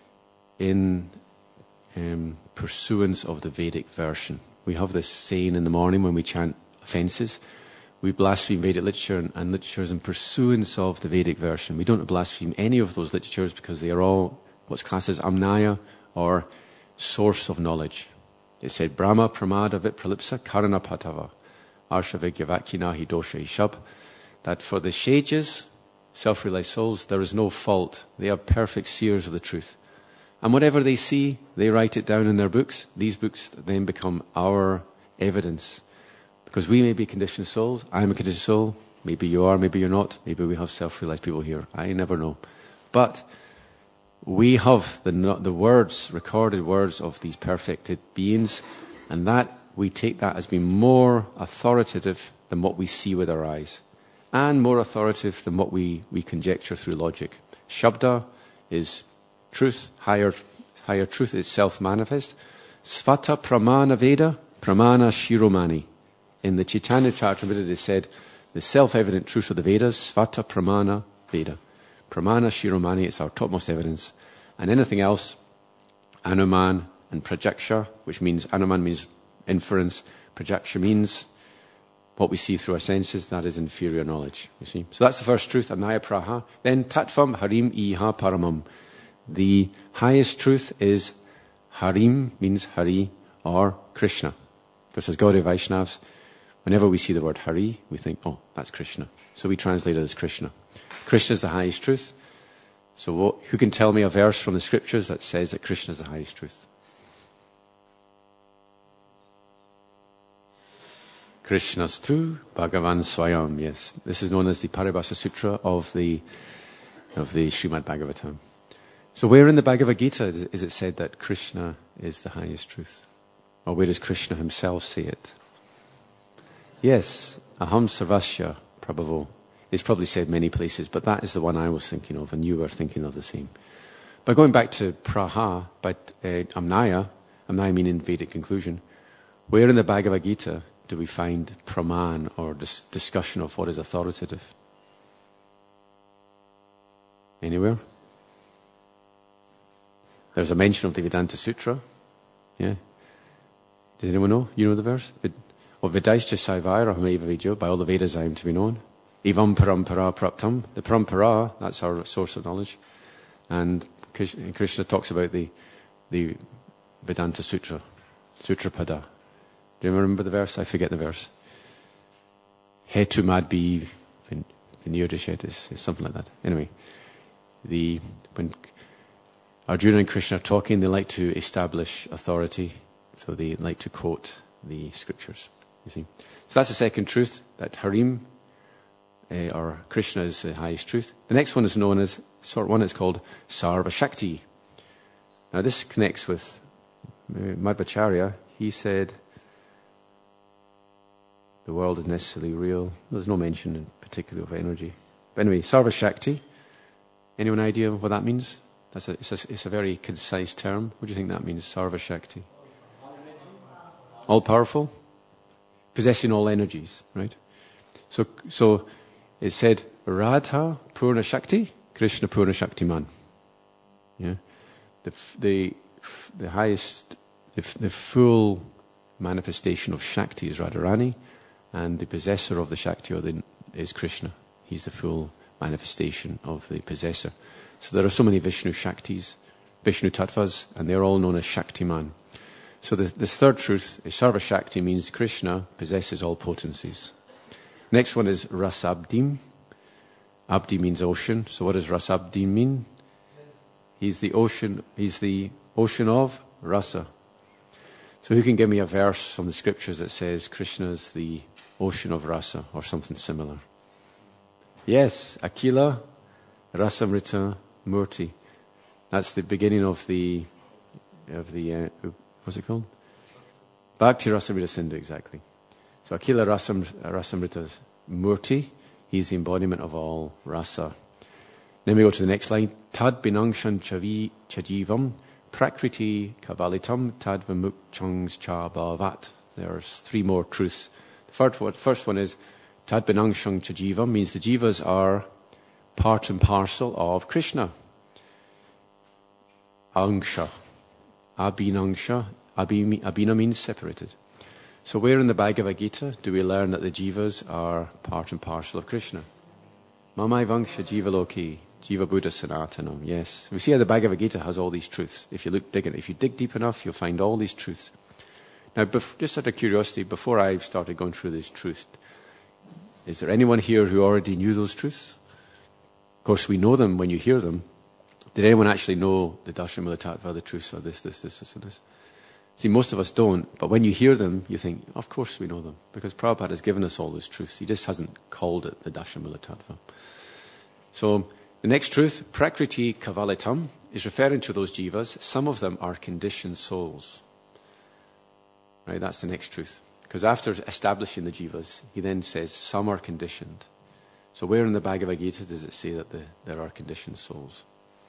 in pursuance of the Vedic version. We have this saying in the morning when we chant offences. We blaspheme Vedic literature and literatures in pursuance of the Vedic version. We don't blaspheme any of those literatures because they are all what's classed as amnaya, or source of knowledge. It said, Brahma pramada vipralipsa karana patava arsha vigyavakkinahi dosha ishab, that for the sages, self-realized souls, there is no fault. They are perfect seers of the truth. And whatever they see, they write it down in their books. These books then become our evidence. Because we may be conditioned souls. I am a conditioned soul. Maybe you are, maybe you're not. Maybe we have self-realized people here. I never know. But we have the words, recorded words of these perfected beings, and that we take that as being more authoritative than what we see with our eyes, and more authoritative than what we conjecture through logic. Shabda is truth, higher truth is self-manifest. Svata pramana veda, pramana shiromani. In the Chaitanya Charitamrita it is said, the self-evident truth of the Vedas, svata pramana veda. Pramana shiromani, it's our topmost evidence. And anything else, anuman and prajaksha, which means, anuman means inference, prajaksha means what we see through our senses, that is inferior knowledge, you see. So that's the first truth, amnaya praha. Then tattvam harim iha paramam. The highest truth is harim, means Hari or Krishna. Because as Gaudiya Vaishnavas, whenever we see the word Hari, we think, oh, that's Krishna. So we translate it as Krishna. Krishna is the highest truth. So who can tell me a verse from the scriptures that says that Krishna is the highest truth? Krishnastu Bhagavan Swayam. Yes, this is known as the Paribhasa Sutra of the Srimad Bhagavatam. So where in the Bhagavad Gita is it said that Krishna is the highest truth? Or where does Krishna himself say it? Yes, Aham Sarvasya Prabhavo. It's probably said many places, but that is the one I was thinking of, and you were thinking of the same. But going back to Praha, but Amnaya meaning Vedic conclusion, where in the Bhagavad Gita do we find Praman, or discussion of what is authoritative? Anywhere? There's a mention of the Vedanta Sutra. Yeah. Does anyone know? You know the verse? Vedaischa Saivaira Hameva Vijo, by all the Vedas I am to be known. Evam Parampara Praptam. The Parampara, that's our source of knowledge. And Krishna talks about the Vedanta Sutra, Sutrapada. Do you remember the verse? I forget the verse. Hetu Madbi Vinyodishet is something like that. Anyway, when Arjuna and Krishna are talking, they like to establish authority, so they like to quote the scriptures, you see. So that's the second truth, that Harim, or Krishna, is the highest truth. The next one is known as, it's called Sarva Shakti. Now this connects with Madhvacharya. He said, the world is necessarily real. There's no mention in particular of energy. But anyway, Sarva Shakti. Anyone idea what that means? It's a very concise term. What do you think that means, Sarva Shakti? All powerful? Possessing all energies, right? So it said, Radha Purna Shakti, Krishna Purna Shaktiman. Yeah? The highest, the full manifestation of Shakti is Radharani, and the possessor of the Shakti is Krishna. He's the full manifestation of the possessor. So there are so many Vishnu Shaktis, Vishnu Tattvas, and they're all known as Shaktiman. So this third truth is Sarva Shakti means Krishna possesses all potencies. Next one is Rasabdim. Abdi means ocean. So what does Rasabdim mean? He's the ocean of rasa. So who can give me a verse from the scriptures that says Krishna's the ocean of rasa or something similar? Yes, Akila Rasamrita Murti. That's the beginning of the what's it called? Bhakti Rasamrita Sindhu, exactly. So Akila Rasamrita Murti, he's the embodiment of all rasa. Then we go to the next line. Tad binangshan chajivam prakriti kavalitam tad vimukchangs cha bhavat. There's three more truths. The first one is tad binangshan chajivam means the jivas are part and parcel of Krishna. Angsha. Abhinangsha. Abhina means separated. So where in the Bhagavad Gita do we learn that the jivas are part and parcel of Krishna? Mamai vangsha jiva loki. Jiva Buddha Sanatanam. Yes. We see how the Bhagavad Gita has all these truths. If you dig deep enough, you'll find all these truths. Now, just out of curiosity, before I started going through these truths, is there anyone here who already knew those truths? Of course, we know them when you hear them. Did anyone actually know the Dashamula Tattva, the truths, or this, and this? See, most of us don't, but when you hear them, you think, of course we know them, because Prabhupada has given us all those truths. He just hasn't called it the Dashamula Tattva. So, the next truth, Prakriti Kavalitam, is referring to those jivas. Some of them are conditioned souls. Right, that's the next truth. Because after establishing the jivas, he then says some are conditioned. So where in the Bhagavad Gita does it say that there are conditioned souls?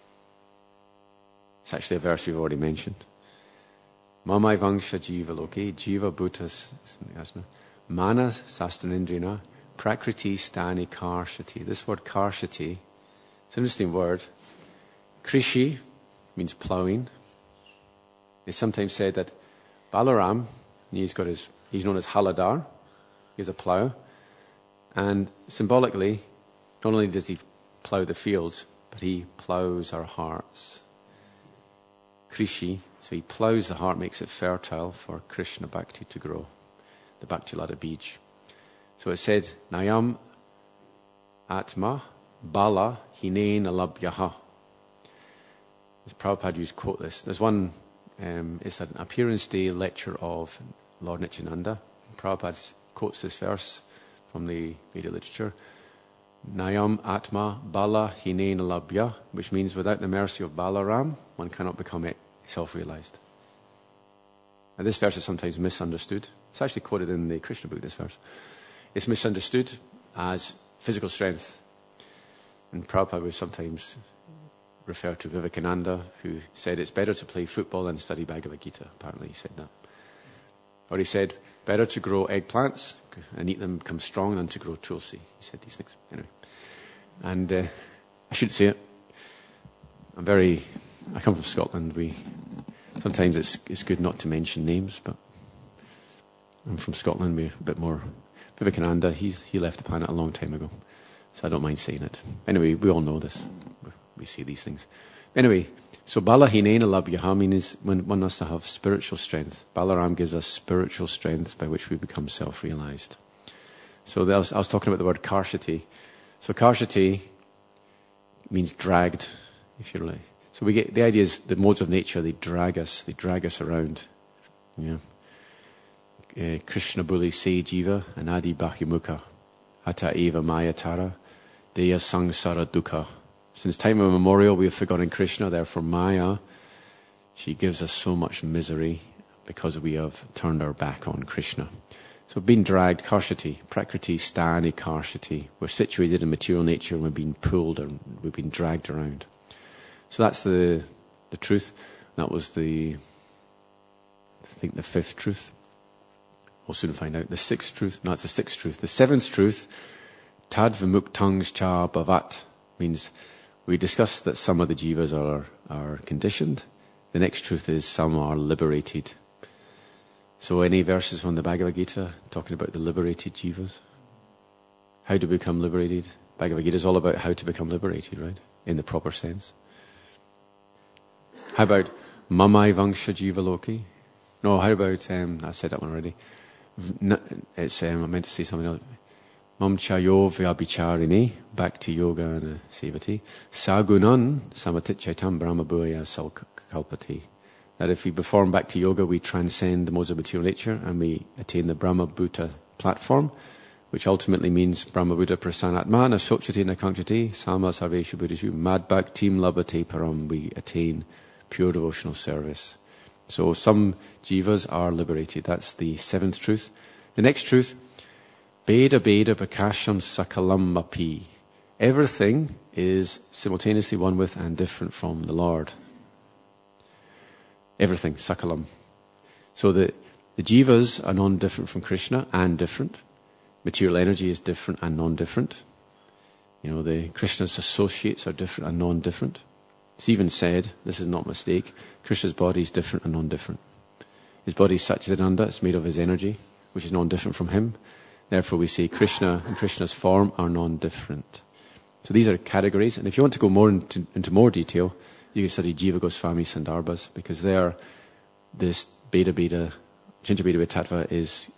It's actually a verse we've already mentioned. Mamai vangsha jiva loke, jiva bhutas, mana sastranindrina, prakriti stani karshati. This word karshati, it's an interesting word. Krishi means ploughing. It's sometimes said that Balaram, he's known as Haladar, he's a plough, and symbolically, not only does he plough the fields, but he ploughs our hearts. Krishi, so he ploughs the heart, makes it fertile for Krishna Bhakti to grow, the Bhakti Lada Bij. So it said, Nayam Atma Bala Hinein Alabhyaha. As Prabhupada used to quote this. There's one, it's an appearance day lecture of Lord Nityananda. Prabhupada quotes this verse from the Vedic literature. Nayam Atma Bala Hinein Alabhya, which means without the mercy of Balaram, one cannot become self-realized. And this verse is sometimes misunderstood. It's actually quoted in the Krishna book, this verse. It's misunderstood as physical strength. And Prabhupada would sometimes refer to Vivekananda, who said it's better to play football than study Bhagavad Gita. Apparently he said that. Or he said, better to grow eggplants and eat them become strong than to grow tulsi. He said these things. Anyway. And I shouldn't say it. I come from Scotland. Sometimes it's good not to mention names, but I'm from Scotland. We're a bit more. Vivekananda, he left the planet a long time ago. So I don't mind saying it. Anyway, we all know this. We see these things. Anyway, so Bala Hinena Labhyaha means when one has to have spiritual strength. Balaram gives us spiritual strength by which we become self-realized. So I was talking about the word karshati. So karshati means dragged, if you like. So we get the idea is the modes of nature, they drag us around. Yeah. Krishna Buli Se Jiva Anadi Bahimukha Ata Eva Mayatara Deya Sangsara Dukkha. Since time immemorial we have forgotten Krishna, therefore Maya, she gives us so much misery because we have turned our back on Krishna. So being dragged, karshati, prakriti, stani, karshati. We're situated in material nature and we're being pulled and we've been dragged around. So that's the truth. That was the fifth truth. We'll soon find out. The sixth truth. No, it's the sixth truth. The seventh truth, tad vimuktangs cha bhavat, means we discussed that some of the jivas are conditioned. The next truth is some are liberated. So any verses from the Bhagavad Gita talking about the liberated jivas? How to become liberated? Bhagavad Gita is all about how to become liberated, right? In the proper sense. How about Mamai Vangsha Jiva Loki? No, how about, I said that one already. It's, I meant to say something else. Mam Chayo Vyabhicharini, Bhakti Yoga and Sevati. Sagunan Samatitchaitam Brahma Bhuya Salkalpati. That if we perform Bhakti Yoga, we transcend the modes of material nature and we attain the Brahma Bhuta platform, which ultimately means Brahma Buddha Prasanatma Nasochati Nakanchati Sama Sarveshu Buddhishu Mad Bhaktim Labhate Param. We attain pure devotional service. So some jivas are liberated. That's the seventh truth. The next truth, Beda Beda Prakasham Sakalam Mapi. Everything is simultaneously one with and different from the Lord. Everything, Sakalam. So the jivas are non-different from Krishna and different. Material energy is different and non-different. You know, the Krishna's associates are different and non-different. It's even said, this is not a mistake, Krishna's body is different and non-different. His body is Satchidananda, it's made of his energy, which is non-different from him. Therefore we say Krishna and Krishna's form are non-different. So these are categories, and if you want to go more into more detail, you can study Jiva Goswami Sandarbhas, because there, this Beda Beda, Chincha Beda Beda Tattva is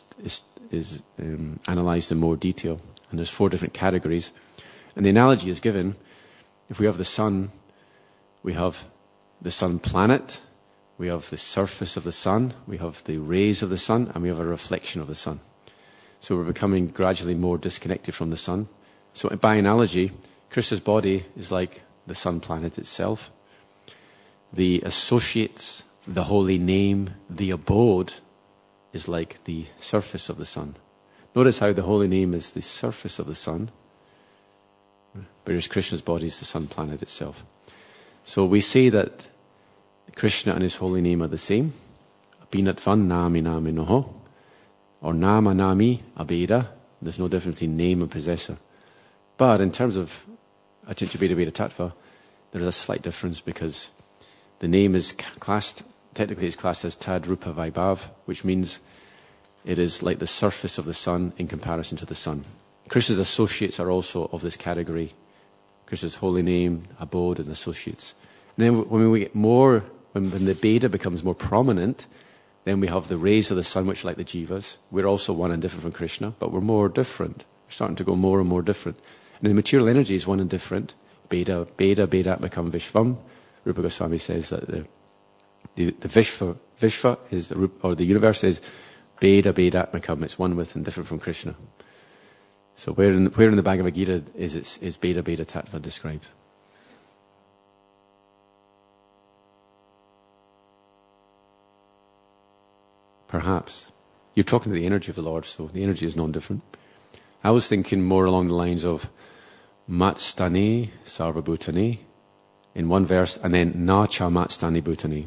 analysed in more detail. And there's 4 different categories. And the analogy is given, if we have the sun, we have the sun planet, we have the surface of the sun, we have the rays of the sun, and we have a reflection of the sun. So we're becoming gradually more disconnected from the sun. So by analogy, Krishna's body is like the sun planet itself. The associates, the holy name, the abode is like the surface of the sun. Notice how the holy name is the surface of the sun, whereas Krishna's body is the sun planet itself. So we say that Krishna and his holy name are the same. Abhinatvan nami nami noho. Or nama nami abeda. There's no difference between name and possessor. But in terms of Achincha Beda Beda Tattva, there is a slight difference, because the name is classed, technically it's classed as Tad Rupa Vaibhav, which means it is like the surface of the sun in comparison to the sun. Krishna's associates are also of this category. Krishna's holy name, abode, and associates. And then when we get more, when the Beda becomes more prominent, then we have the rays of the sun, which are like the jivas. We're also one and different from Krishna, but we're more different. We're starting to go more and more different. And the material energy is one and different. Beda, Beda, Bedatmakam Vishvam. Rupa Goswami says that the Vishva is the universe is Beda, Bedatmakam. It's one with and different from Krishna. So where in the Bhagavad Gita is Beda Beda Tattva described? Perhaps. You're talking to the energy of the Lord, so the energy is non-different. I was thinking more along the lines of Matstani Sarvabhutani in one verse, and then Nacha Matstani Bhutani.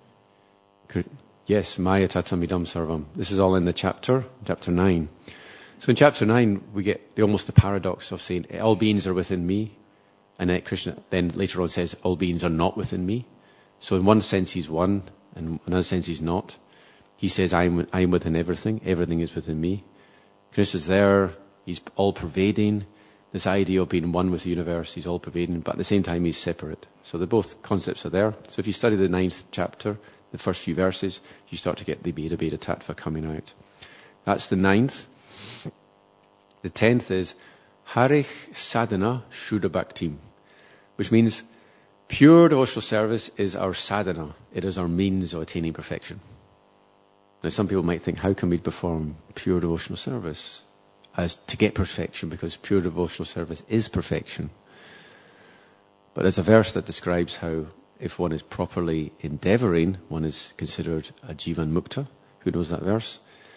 Yes, Maya Tatamidam Sarvam. This is all in the chapter 9. So in chapter 9, we get almost the paradox of saying, all beings are within me, and then Krishna then later on says, all beings are not within me. So in one sense he's one, and in another sense he's not. He says, I am within everything. Everything is within me. Krishna's there. He's all-pervading. This idea of being one with the universe, he's all-pervading, but at the same time he's separate. So both concepts are there. So if you study the 9th chapter, the first few verses, you start to get the Beda Beda Tattva coming out. That's the 9th. The 10th is Harich Sadhana Shuddha Bhaktim, which means pure devotional service is our sadhana. It is our means of attaining perfection. Now some people might think, how can we perform pure devotional service as to get perfection? Because pure devotional service is perfection. But there's a verse that describes how if one is properly endeavouring, one is considered a Jivan Mukta. Who knows that verse?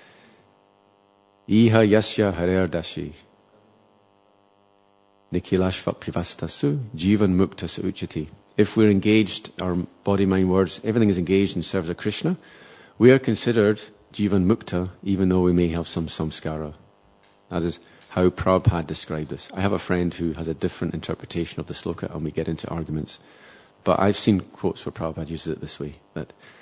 Iha yasya harer dashi nikilashvat privastasu Jivan Mukta sauchati. If we're engaged, our body, mind, words, everything is engaged in service of Krishna, we are considered Jivan Mukta, even though we may have some samskara. That is how Prabhupada described this. I have a friend who has a different interpretation of the sloka, and we get into arguments. But I've seen quotes where Prabhupada uses it this way, that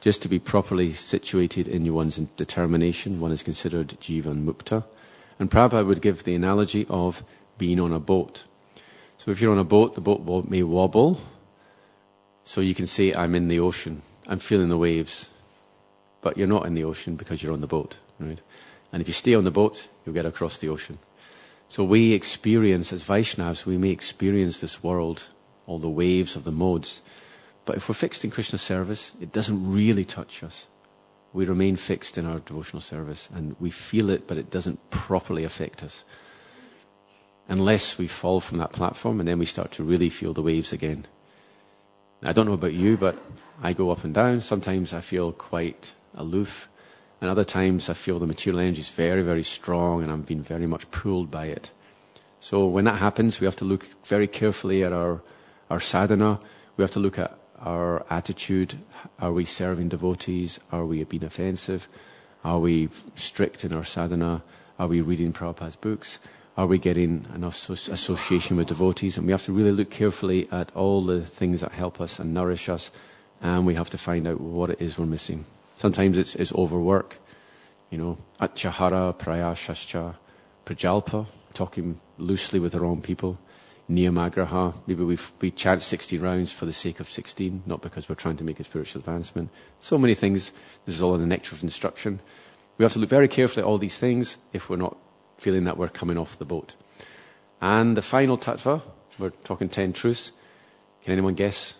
Just to be properly situated in one's determination, one is considered jivan mukta. And Prabhupada would give the analogy of being on a boat. So if you're on a boat, the boat may wobble. So you can say, I'm in the ocean. I'm feeling the waves. But you're not in the ocean because you're on the boat, right? And if you stay on the boat, you'll get across the ocean. So we experience, as Vaishnavas, we may experience this world, all the waves of the modes. But if we're fixed in Krishna service, it doesn't really touch us. We remain fixed in our devotional service, and we feel it, but it doesn't properly affect us. Unless we fall from that platform, and then we start to really feel the waves again. I don't know about you, but I go up and down. Sometimes I feel quite aloof, and other times I feel the material energy is very, very strong, and I'm being very much pulled by it. So when that happens, we have to look very carefully at our sadhana. We have to look at our attitude. Are we serving devotees? Are we being offensive? Are we strict in our sadhana? Are we reading Prabhupada's books? Are we getting enough association with devotees? And we have to really look carefully at all the things that help us and nourish us, and we have to find out what it is we're missing. Sometimes it's overwork, Achahara, Prayashascha, Prajalpa, talking loosely with the wrong people, Niyamagraha, maybe we chant 16 rounds for the sake of 16, not because we're trying to make a spiritual advancement. So many things. This is all in the nectar of instruction. We have to look very carefully at all these things if we're not feeling that we're coming off the boat. And the final tattva, we're talking 10 truths. Can anyone guess?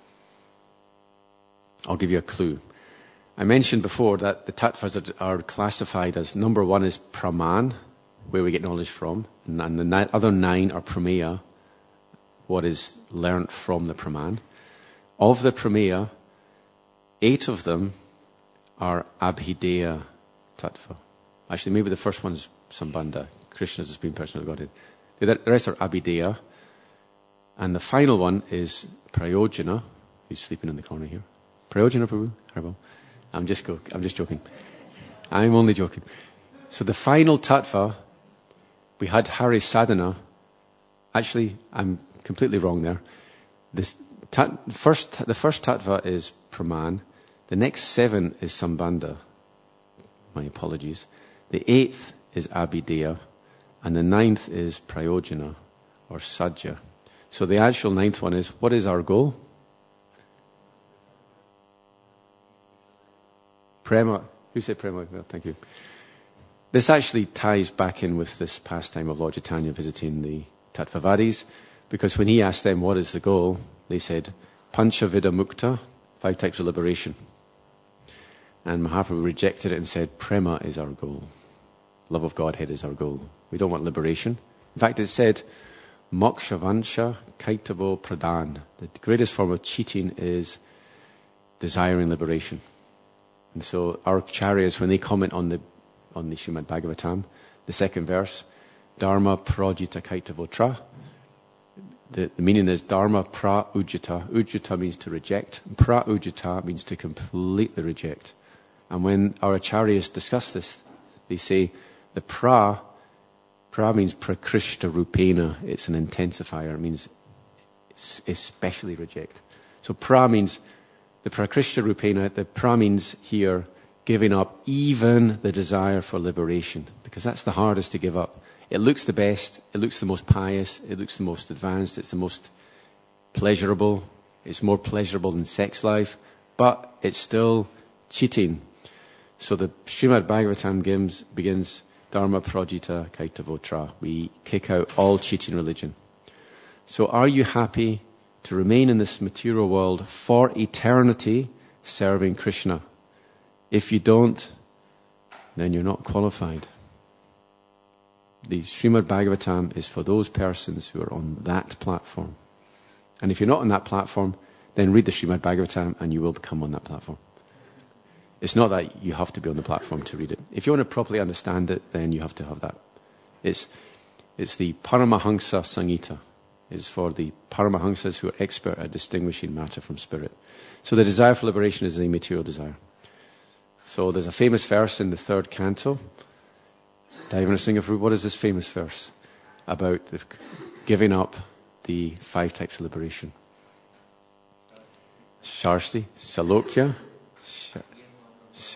I'll give you a clue. I mentioned before that the tattvas are classified as, number 1 is praman, where we get knowledge from, and the other 9 are prameya, what is learnt from the praman. Of the prameya, 8 of them are abhideya tattva. Actually, maybe the first one is Sambandha, Krishna as the Supreme Person of Godhead. The rest are abhideya, and the final one is prayojana, who's sleeping in the corner here. Prayojana, Prabhu? Haribo. I'm just joking. I'm only joking. So the final tattva, we had Hari Sadhana. Actually, I'm completely wrong there. The first tattva is Praman. The next 7 is Sambandha. My apologies. The 8th is Abhideya. And the 9th is Prayojana, or Sajja. So the actual 9th one is, what is our goal? Prema. Who said Prema? Well, thank you. This actually ties back in with this pastime of Lord Chaitanya visiting the Tattvavadis, because when he asked them what is the goal, they said, Panchavida Mukta, 5 types of liberation. And Mahaprabhu rejected it and said, Prema is our goal. Love of Godhead is our goal. We don't want liberation. In fact, it said, Mokshavansha Kaitavo Pradhan. The greatest form of cheating is desiring liberation. And so our acharyas, when they comment on the Srimad Bhagavatam, the 2nd verse, Dharma prajita kaitavotra. The meaning is Dharma pra-ujita. Ujita means to reject. Pra-ujita means to completely reject. And when our acharyas discuss this, they say the pra means prakrishta rupena. It's an intensifier. It means especially reject. So pra means the prakrishta rupena. The pra means here giving up even the desire for liberation, because that's the hardest to give up. It looks the best, it looks the most pious, it looks the most advanced, it's the most pleasurable, it's more pleasurable than sex life, but it's still cheating. So the Srimad Bhagavatam begins, Dharma prajita kaitavotra. We kick out all cheating religion. So are you happy to remain in this material world for eternity serving Krishna? If you don't, then you're not qualified. The Srimad Bhagavatam is for those persons who are on that platform. And if you're not on that platform, then read the Srimad Bhagavatam and you will become on that platform. It's not that you have to be on the platform to read it. If you want to properly understand it, then you have to have that. It's the Paramahansa Sangita. It's for the Paramahansas who are expert at distinguishing matter from spirit. So the desire for liberation is the material desire. So there's a famous verse in the 3rd canto. Diana Singapore, what is this famous verse about the giving up the 5 types of liberation? Sharsti, Salokya,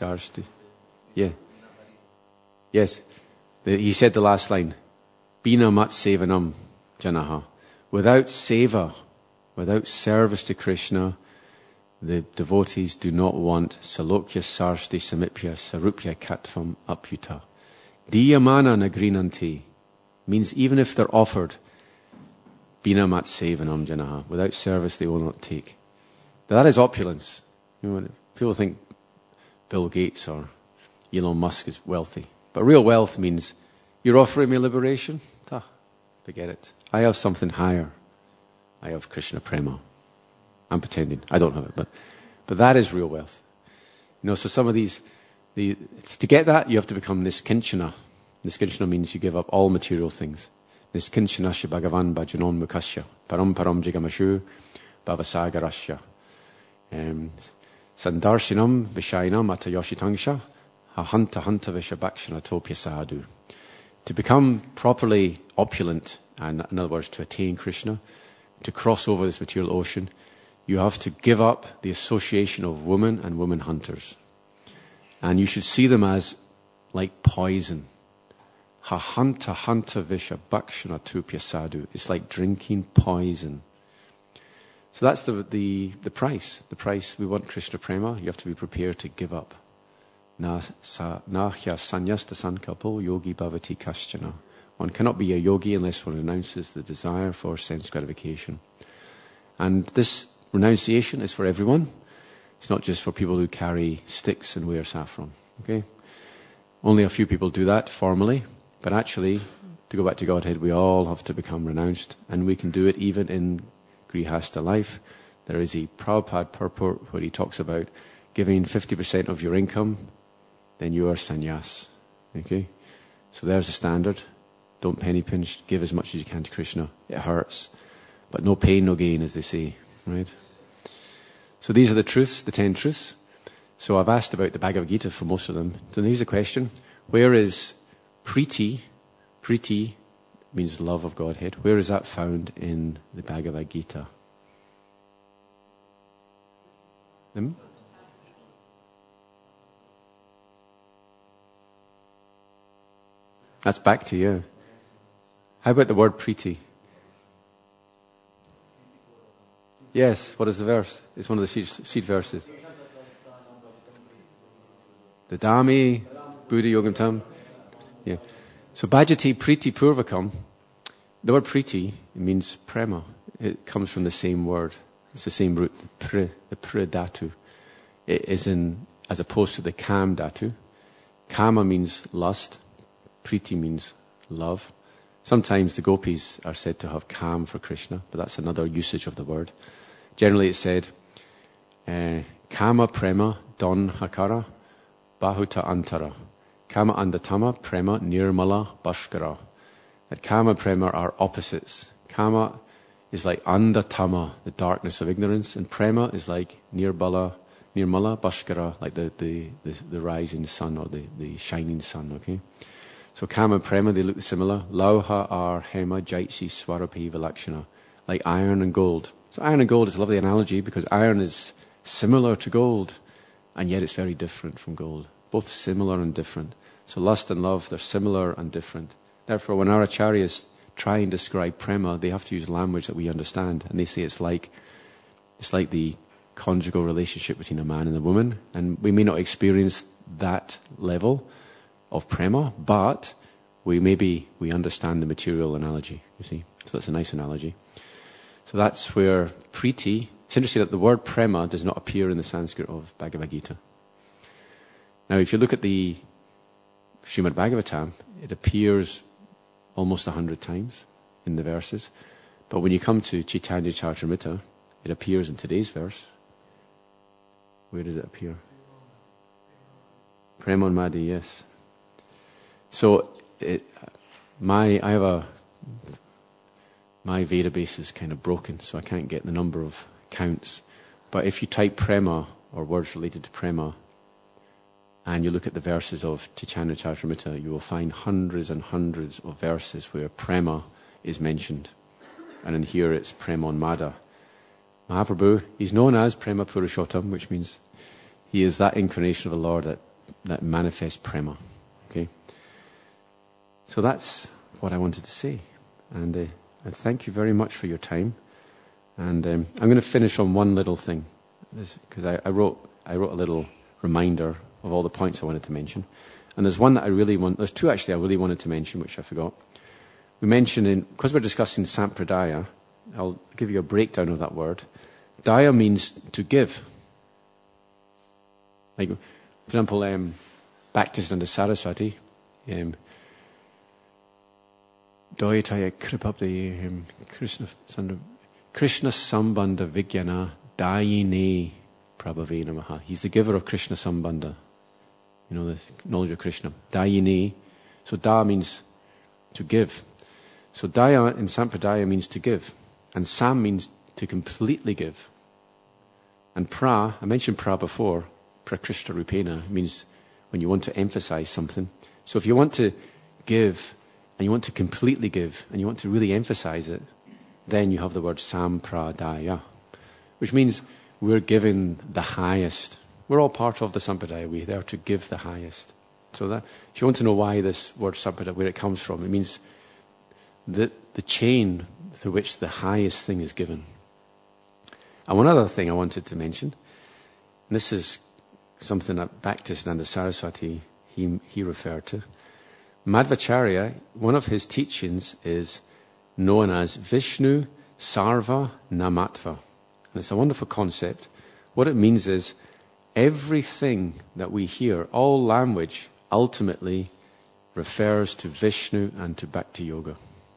Sarsti. Yeah. Yes. He said the last line. Bina mat sevanam janaha. Without seva, without service to Krishna, the devotees do not want salokya sarsti samipya sarupya katvam apyuta. Diyamana nagrinanti means even if they're offered, bina mat sevanam janaha. Without service, they will not take. Now that is opulence. People think Bill Gates or Elon Musk is wealthy. But real wealth means you're offering me liberation? Forget it. I have something higher. I have Krishna Prema. I'm pretending. I don't have it. But that is real wealth. So some of these, to get that, you have to become niskinchana. Niskinchana means you give up all material things. Niskinchanasya bhagavan bhajanon mukasya. Param param jigamashu bhavasagarasya. Sandarsinam vishainam atayoshitangsha. Hanta hanta vishabhakshana topya sadhu. To become properly opulent, and in other words, to attain Krishna, to cross over this material ocean, you have to give up the association of women and women hunters. And you should see them as like poison. Hanta hanta vishabhakshana topya sadhu. It's like drinking poison. So that's the price. The price. We want Krishna Prema. You have to be prepared to give up. Nahya sanyasta sankalpo yogi bhavati kaschana. One cannot be a yogi unless one renounces the desire for sense gratification. And this renunciation is for everyone. It's not just for people who carry sticks and wear saffron. Okay? Only a few people do that formally. But actually, to go back to Godhead, we all have to become renounced. And we can do it even in Grihastha life. There is a Prabhupada purport where he talks about giving 50% of your income, then you are sannyas. Okay? So there's a standard. Don't penny pinch. Give as much as you can to Krishna. It hurts. But no pain, no gain, as they say. Right? So these are the truths, the 10 truths. So I've asked about the Bhagavad Gita for most of them. So here's a question. Where is Priti? Priti means love of Godhead. Where is that found in the Bhagavad Gita? That's back to you. How about the word Priti? Yes, what is the verse? It's one of the seed verses. The Dami, Buddha Yogam Tam. Yeah. So Bhajati Priti Purvakam, the word Priti means prema. It comes from the same word. It's the same root, the pra dhatu. It is as opposed to the kam dhatu. Kama means lust. Priti means love. Sometimes the gopis are said to have kam for Krishna, but that's another usage of the word. Generally it's said, kama prema don hakara bahuta antara. Kama andatama prema nirmala bhaskara. That kama prema are opposites. Kama is like andatama, the darkness of ignorance, and prema is like nirmala bhaskara, like the rising sun or the shining sun, okay? So kama and prema, they look similar. Lauha are hema jaitsi swarapi vilakshana, like iron and gold. So iron and gold is a lovely analogy because iron is similar to gold, and yet it's very different from gold. Both similar and different. So lust and love, they're similar and different. Therefore, when our acharyas try and describe prema, they have to use language that we understand. And they say it's like the conjugal relationship between a man and a woman. And we may not experience that level of prema, but we understand the material analogy, you see. So that's a nice analogy. So that's where priti, it's interesting that the word prema does not appear in the Sanskrit of Bhagavad Gita. Now, if you look at the Srimad Bhagavatam, it appears almost 100 times in the verses. But when you come to Chaitanya Charitamrita, it appears in today's verse. Where does it appear? Premonmadi, yes. So my database is kind of broken, so I can't get the number of counts. But if you type prema or words related to prema, and you look at the verses of Chaitanya Charitamrita, you will find hundreds and hundreds of verses where prema is mentioned. And in here it's premonmada. Mahaprabhu, he's known as Prema Purushottam, which means he is that incarnation of the Lord that that manifest prema. Okay? So that's what I wanted to say. And I thank you very much for your time. And I'm going to finish on one little thing, because I wrote a little reminder of all the points I wanted to mention. And there's one that there's two actually I really wanted to mention, which I forgot. We mentioned, because we're discussing Sampradaya, I'll give you a breakdown of that word. Daya means to give. Like, for example, Bhaktisiddhanta Saraswati, Doyataya Kripapti Krishna Sambandha Vijnana Dayine Prabhave Namaha. He's the giver of Krishna Sambandha. You know, the knowledge of Krishna. Dayine. So Da means to give. So Daya in Sampradaya means to give. And Sam means to completely give. And Pra, I mentioned Pra before, Prakrishta Rupena, means when you want to emphasize something. So if you want to give, and you want to completely give, and you want to really emphasize it, then you have the word Sampradaya, which means we're giving the highest. We're all part of the Sampradaya. We're there to give the highest. So that, if you want to know why this word Sampradaya, where it comes from, it means the chain through which the highest thing is given. And one other thing I wanted to mention, and this is something that Bhaktisiddhanta Saraswati, he referred to. Madhvacharya, one of his teachings is known as Vishnu Sarva Namatva. And it's a wonderful concept. What it means is everything that we hear, all language, ultimately refers to Vishnu and to Bhakti Yoga.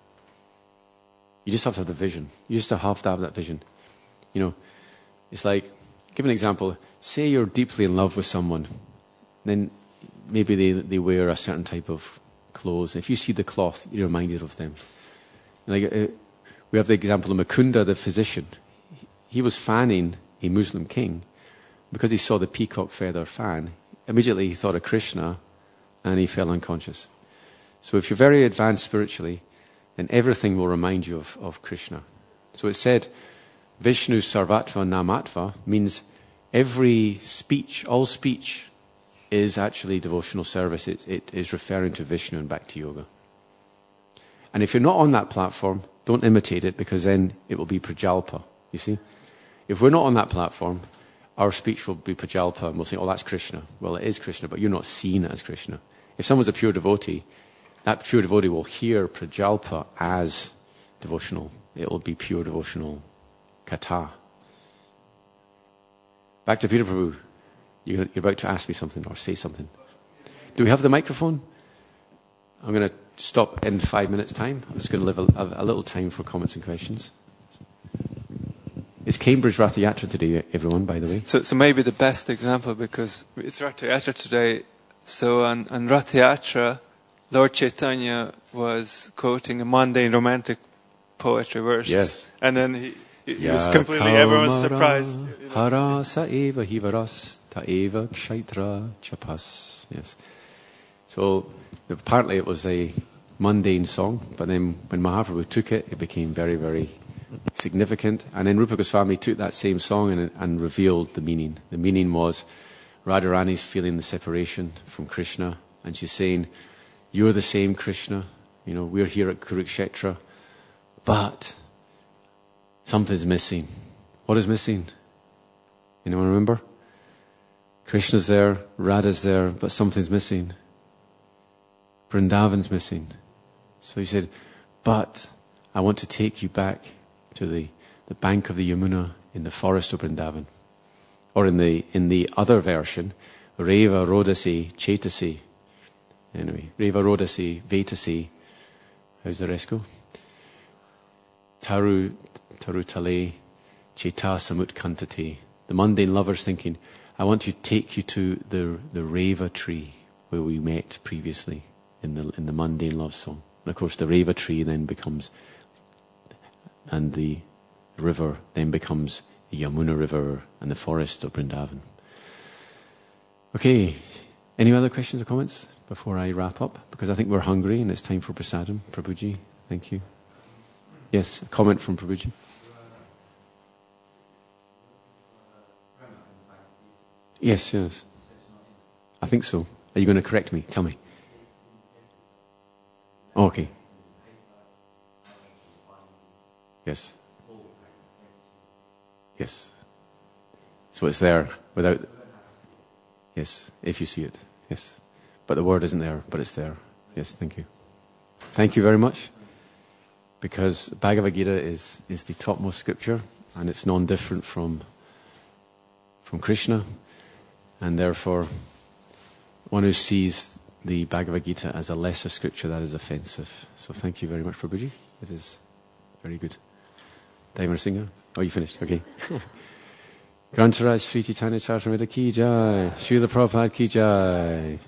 You just have to have the vision. You just have to have that vision. You know, it's like, give an example. Say you're deeply in love with someone. Then maybe they wear a certain type of clothes. If you see the cloth, you're reminded of them. Like, we have the example of Mukunda, the physician. He was fanning a Muslim king because he saw the peacock feather fan. Immediately he thought of Krishna and he fell unconscious. So if you're very advanced spiritually, then everything will remind you of Krishna. So it said, Vishnu Sarvatva Namatva means every speech, all speech is actually devotional service. It is referring to Vishnu and Bhakti Yoga. And if you're not on that platform, don't imitate it, because then it will be prajalpa, you see. If we're not on that platform, our speech will be prajalpa and we'll say, oh, that's Krishna. Well, it is Krishna, but you're not seeing it as Krishna. If someone's a pure devotee, that pure devotee will hear prajalpa as devotional. It will be pure devotional katha. Back to Peter Prabhu. You're about to ask me something or say something. Do we have the microphone? I'm going to stop in 5 minutes' time. I'm just going to leave a little time for comments and questions. It's Cambridge Rath Yatra today, everyone, by the way. So maybe the best example, because it's Rath Yatra today. So on Rath Yatra, Lord Chaitanya was quoting a mundane romantic poetry verse. Yes. And then he was completely, everyone was surprised. Harasa eva hivaras ta eva kshaitra chapas. Yes. So apparently it was a mundane song, but then when Mahaprabhu took it, it became very, very significant. And then Rupa Goswami took that same song and revealed the meaning. The meaning was Radharani's feeling the separation from Krishna, and she's saying, you're the same Krishna, we're here at Kurukshetra, but something's missing. What is missing? Anyone remember? Krishna's there, Radha's there, but something's missing. Vrindavan's missing. So he said, but I want to take you back to the bank of the Yamuna in the forest of Vrindavan. Or in the other version, Reva Rodasi Chetasi. Anyway, Reva Rodasi Vetasi. How's the rest go? Taru Tale Cheta Samut Kantate. The mundane lover's thinking, I want to take you to the Reva tree where we met previously in the mundane love song. And of course the Reva tree then becomes, and the river then becomes the Yamuna River and the forest of Vrindavan. Okay, any other questions or comments before I wrap up? Because I think we're hungry and it's time for prasadam. Prabhuji, thank you. Yes, a comment from Prabhuji. Yes. I think so. Are you going to correct me? Tell me. Oh, okay. Yes. Yes. So it's there without... Yes, if you see it. Yes. But the word isn't there, but it's there. Yes, thank you. Thank you very much. Because Bhagavad Gita is the topmost scripture, and it's non-different from Krishna, and therefore one who sees the Bhagavad Gita as a lesser scripture, that is offensive. So thank you very much, Prabhuji. It is very good. Daimar Singha? Oh, you finished? Okay. Grantaraj Sri Chaitanya Charitamrita ki jai. Srila Prabhupada ki jai.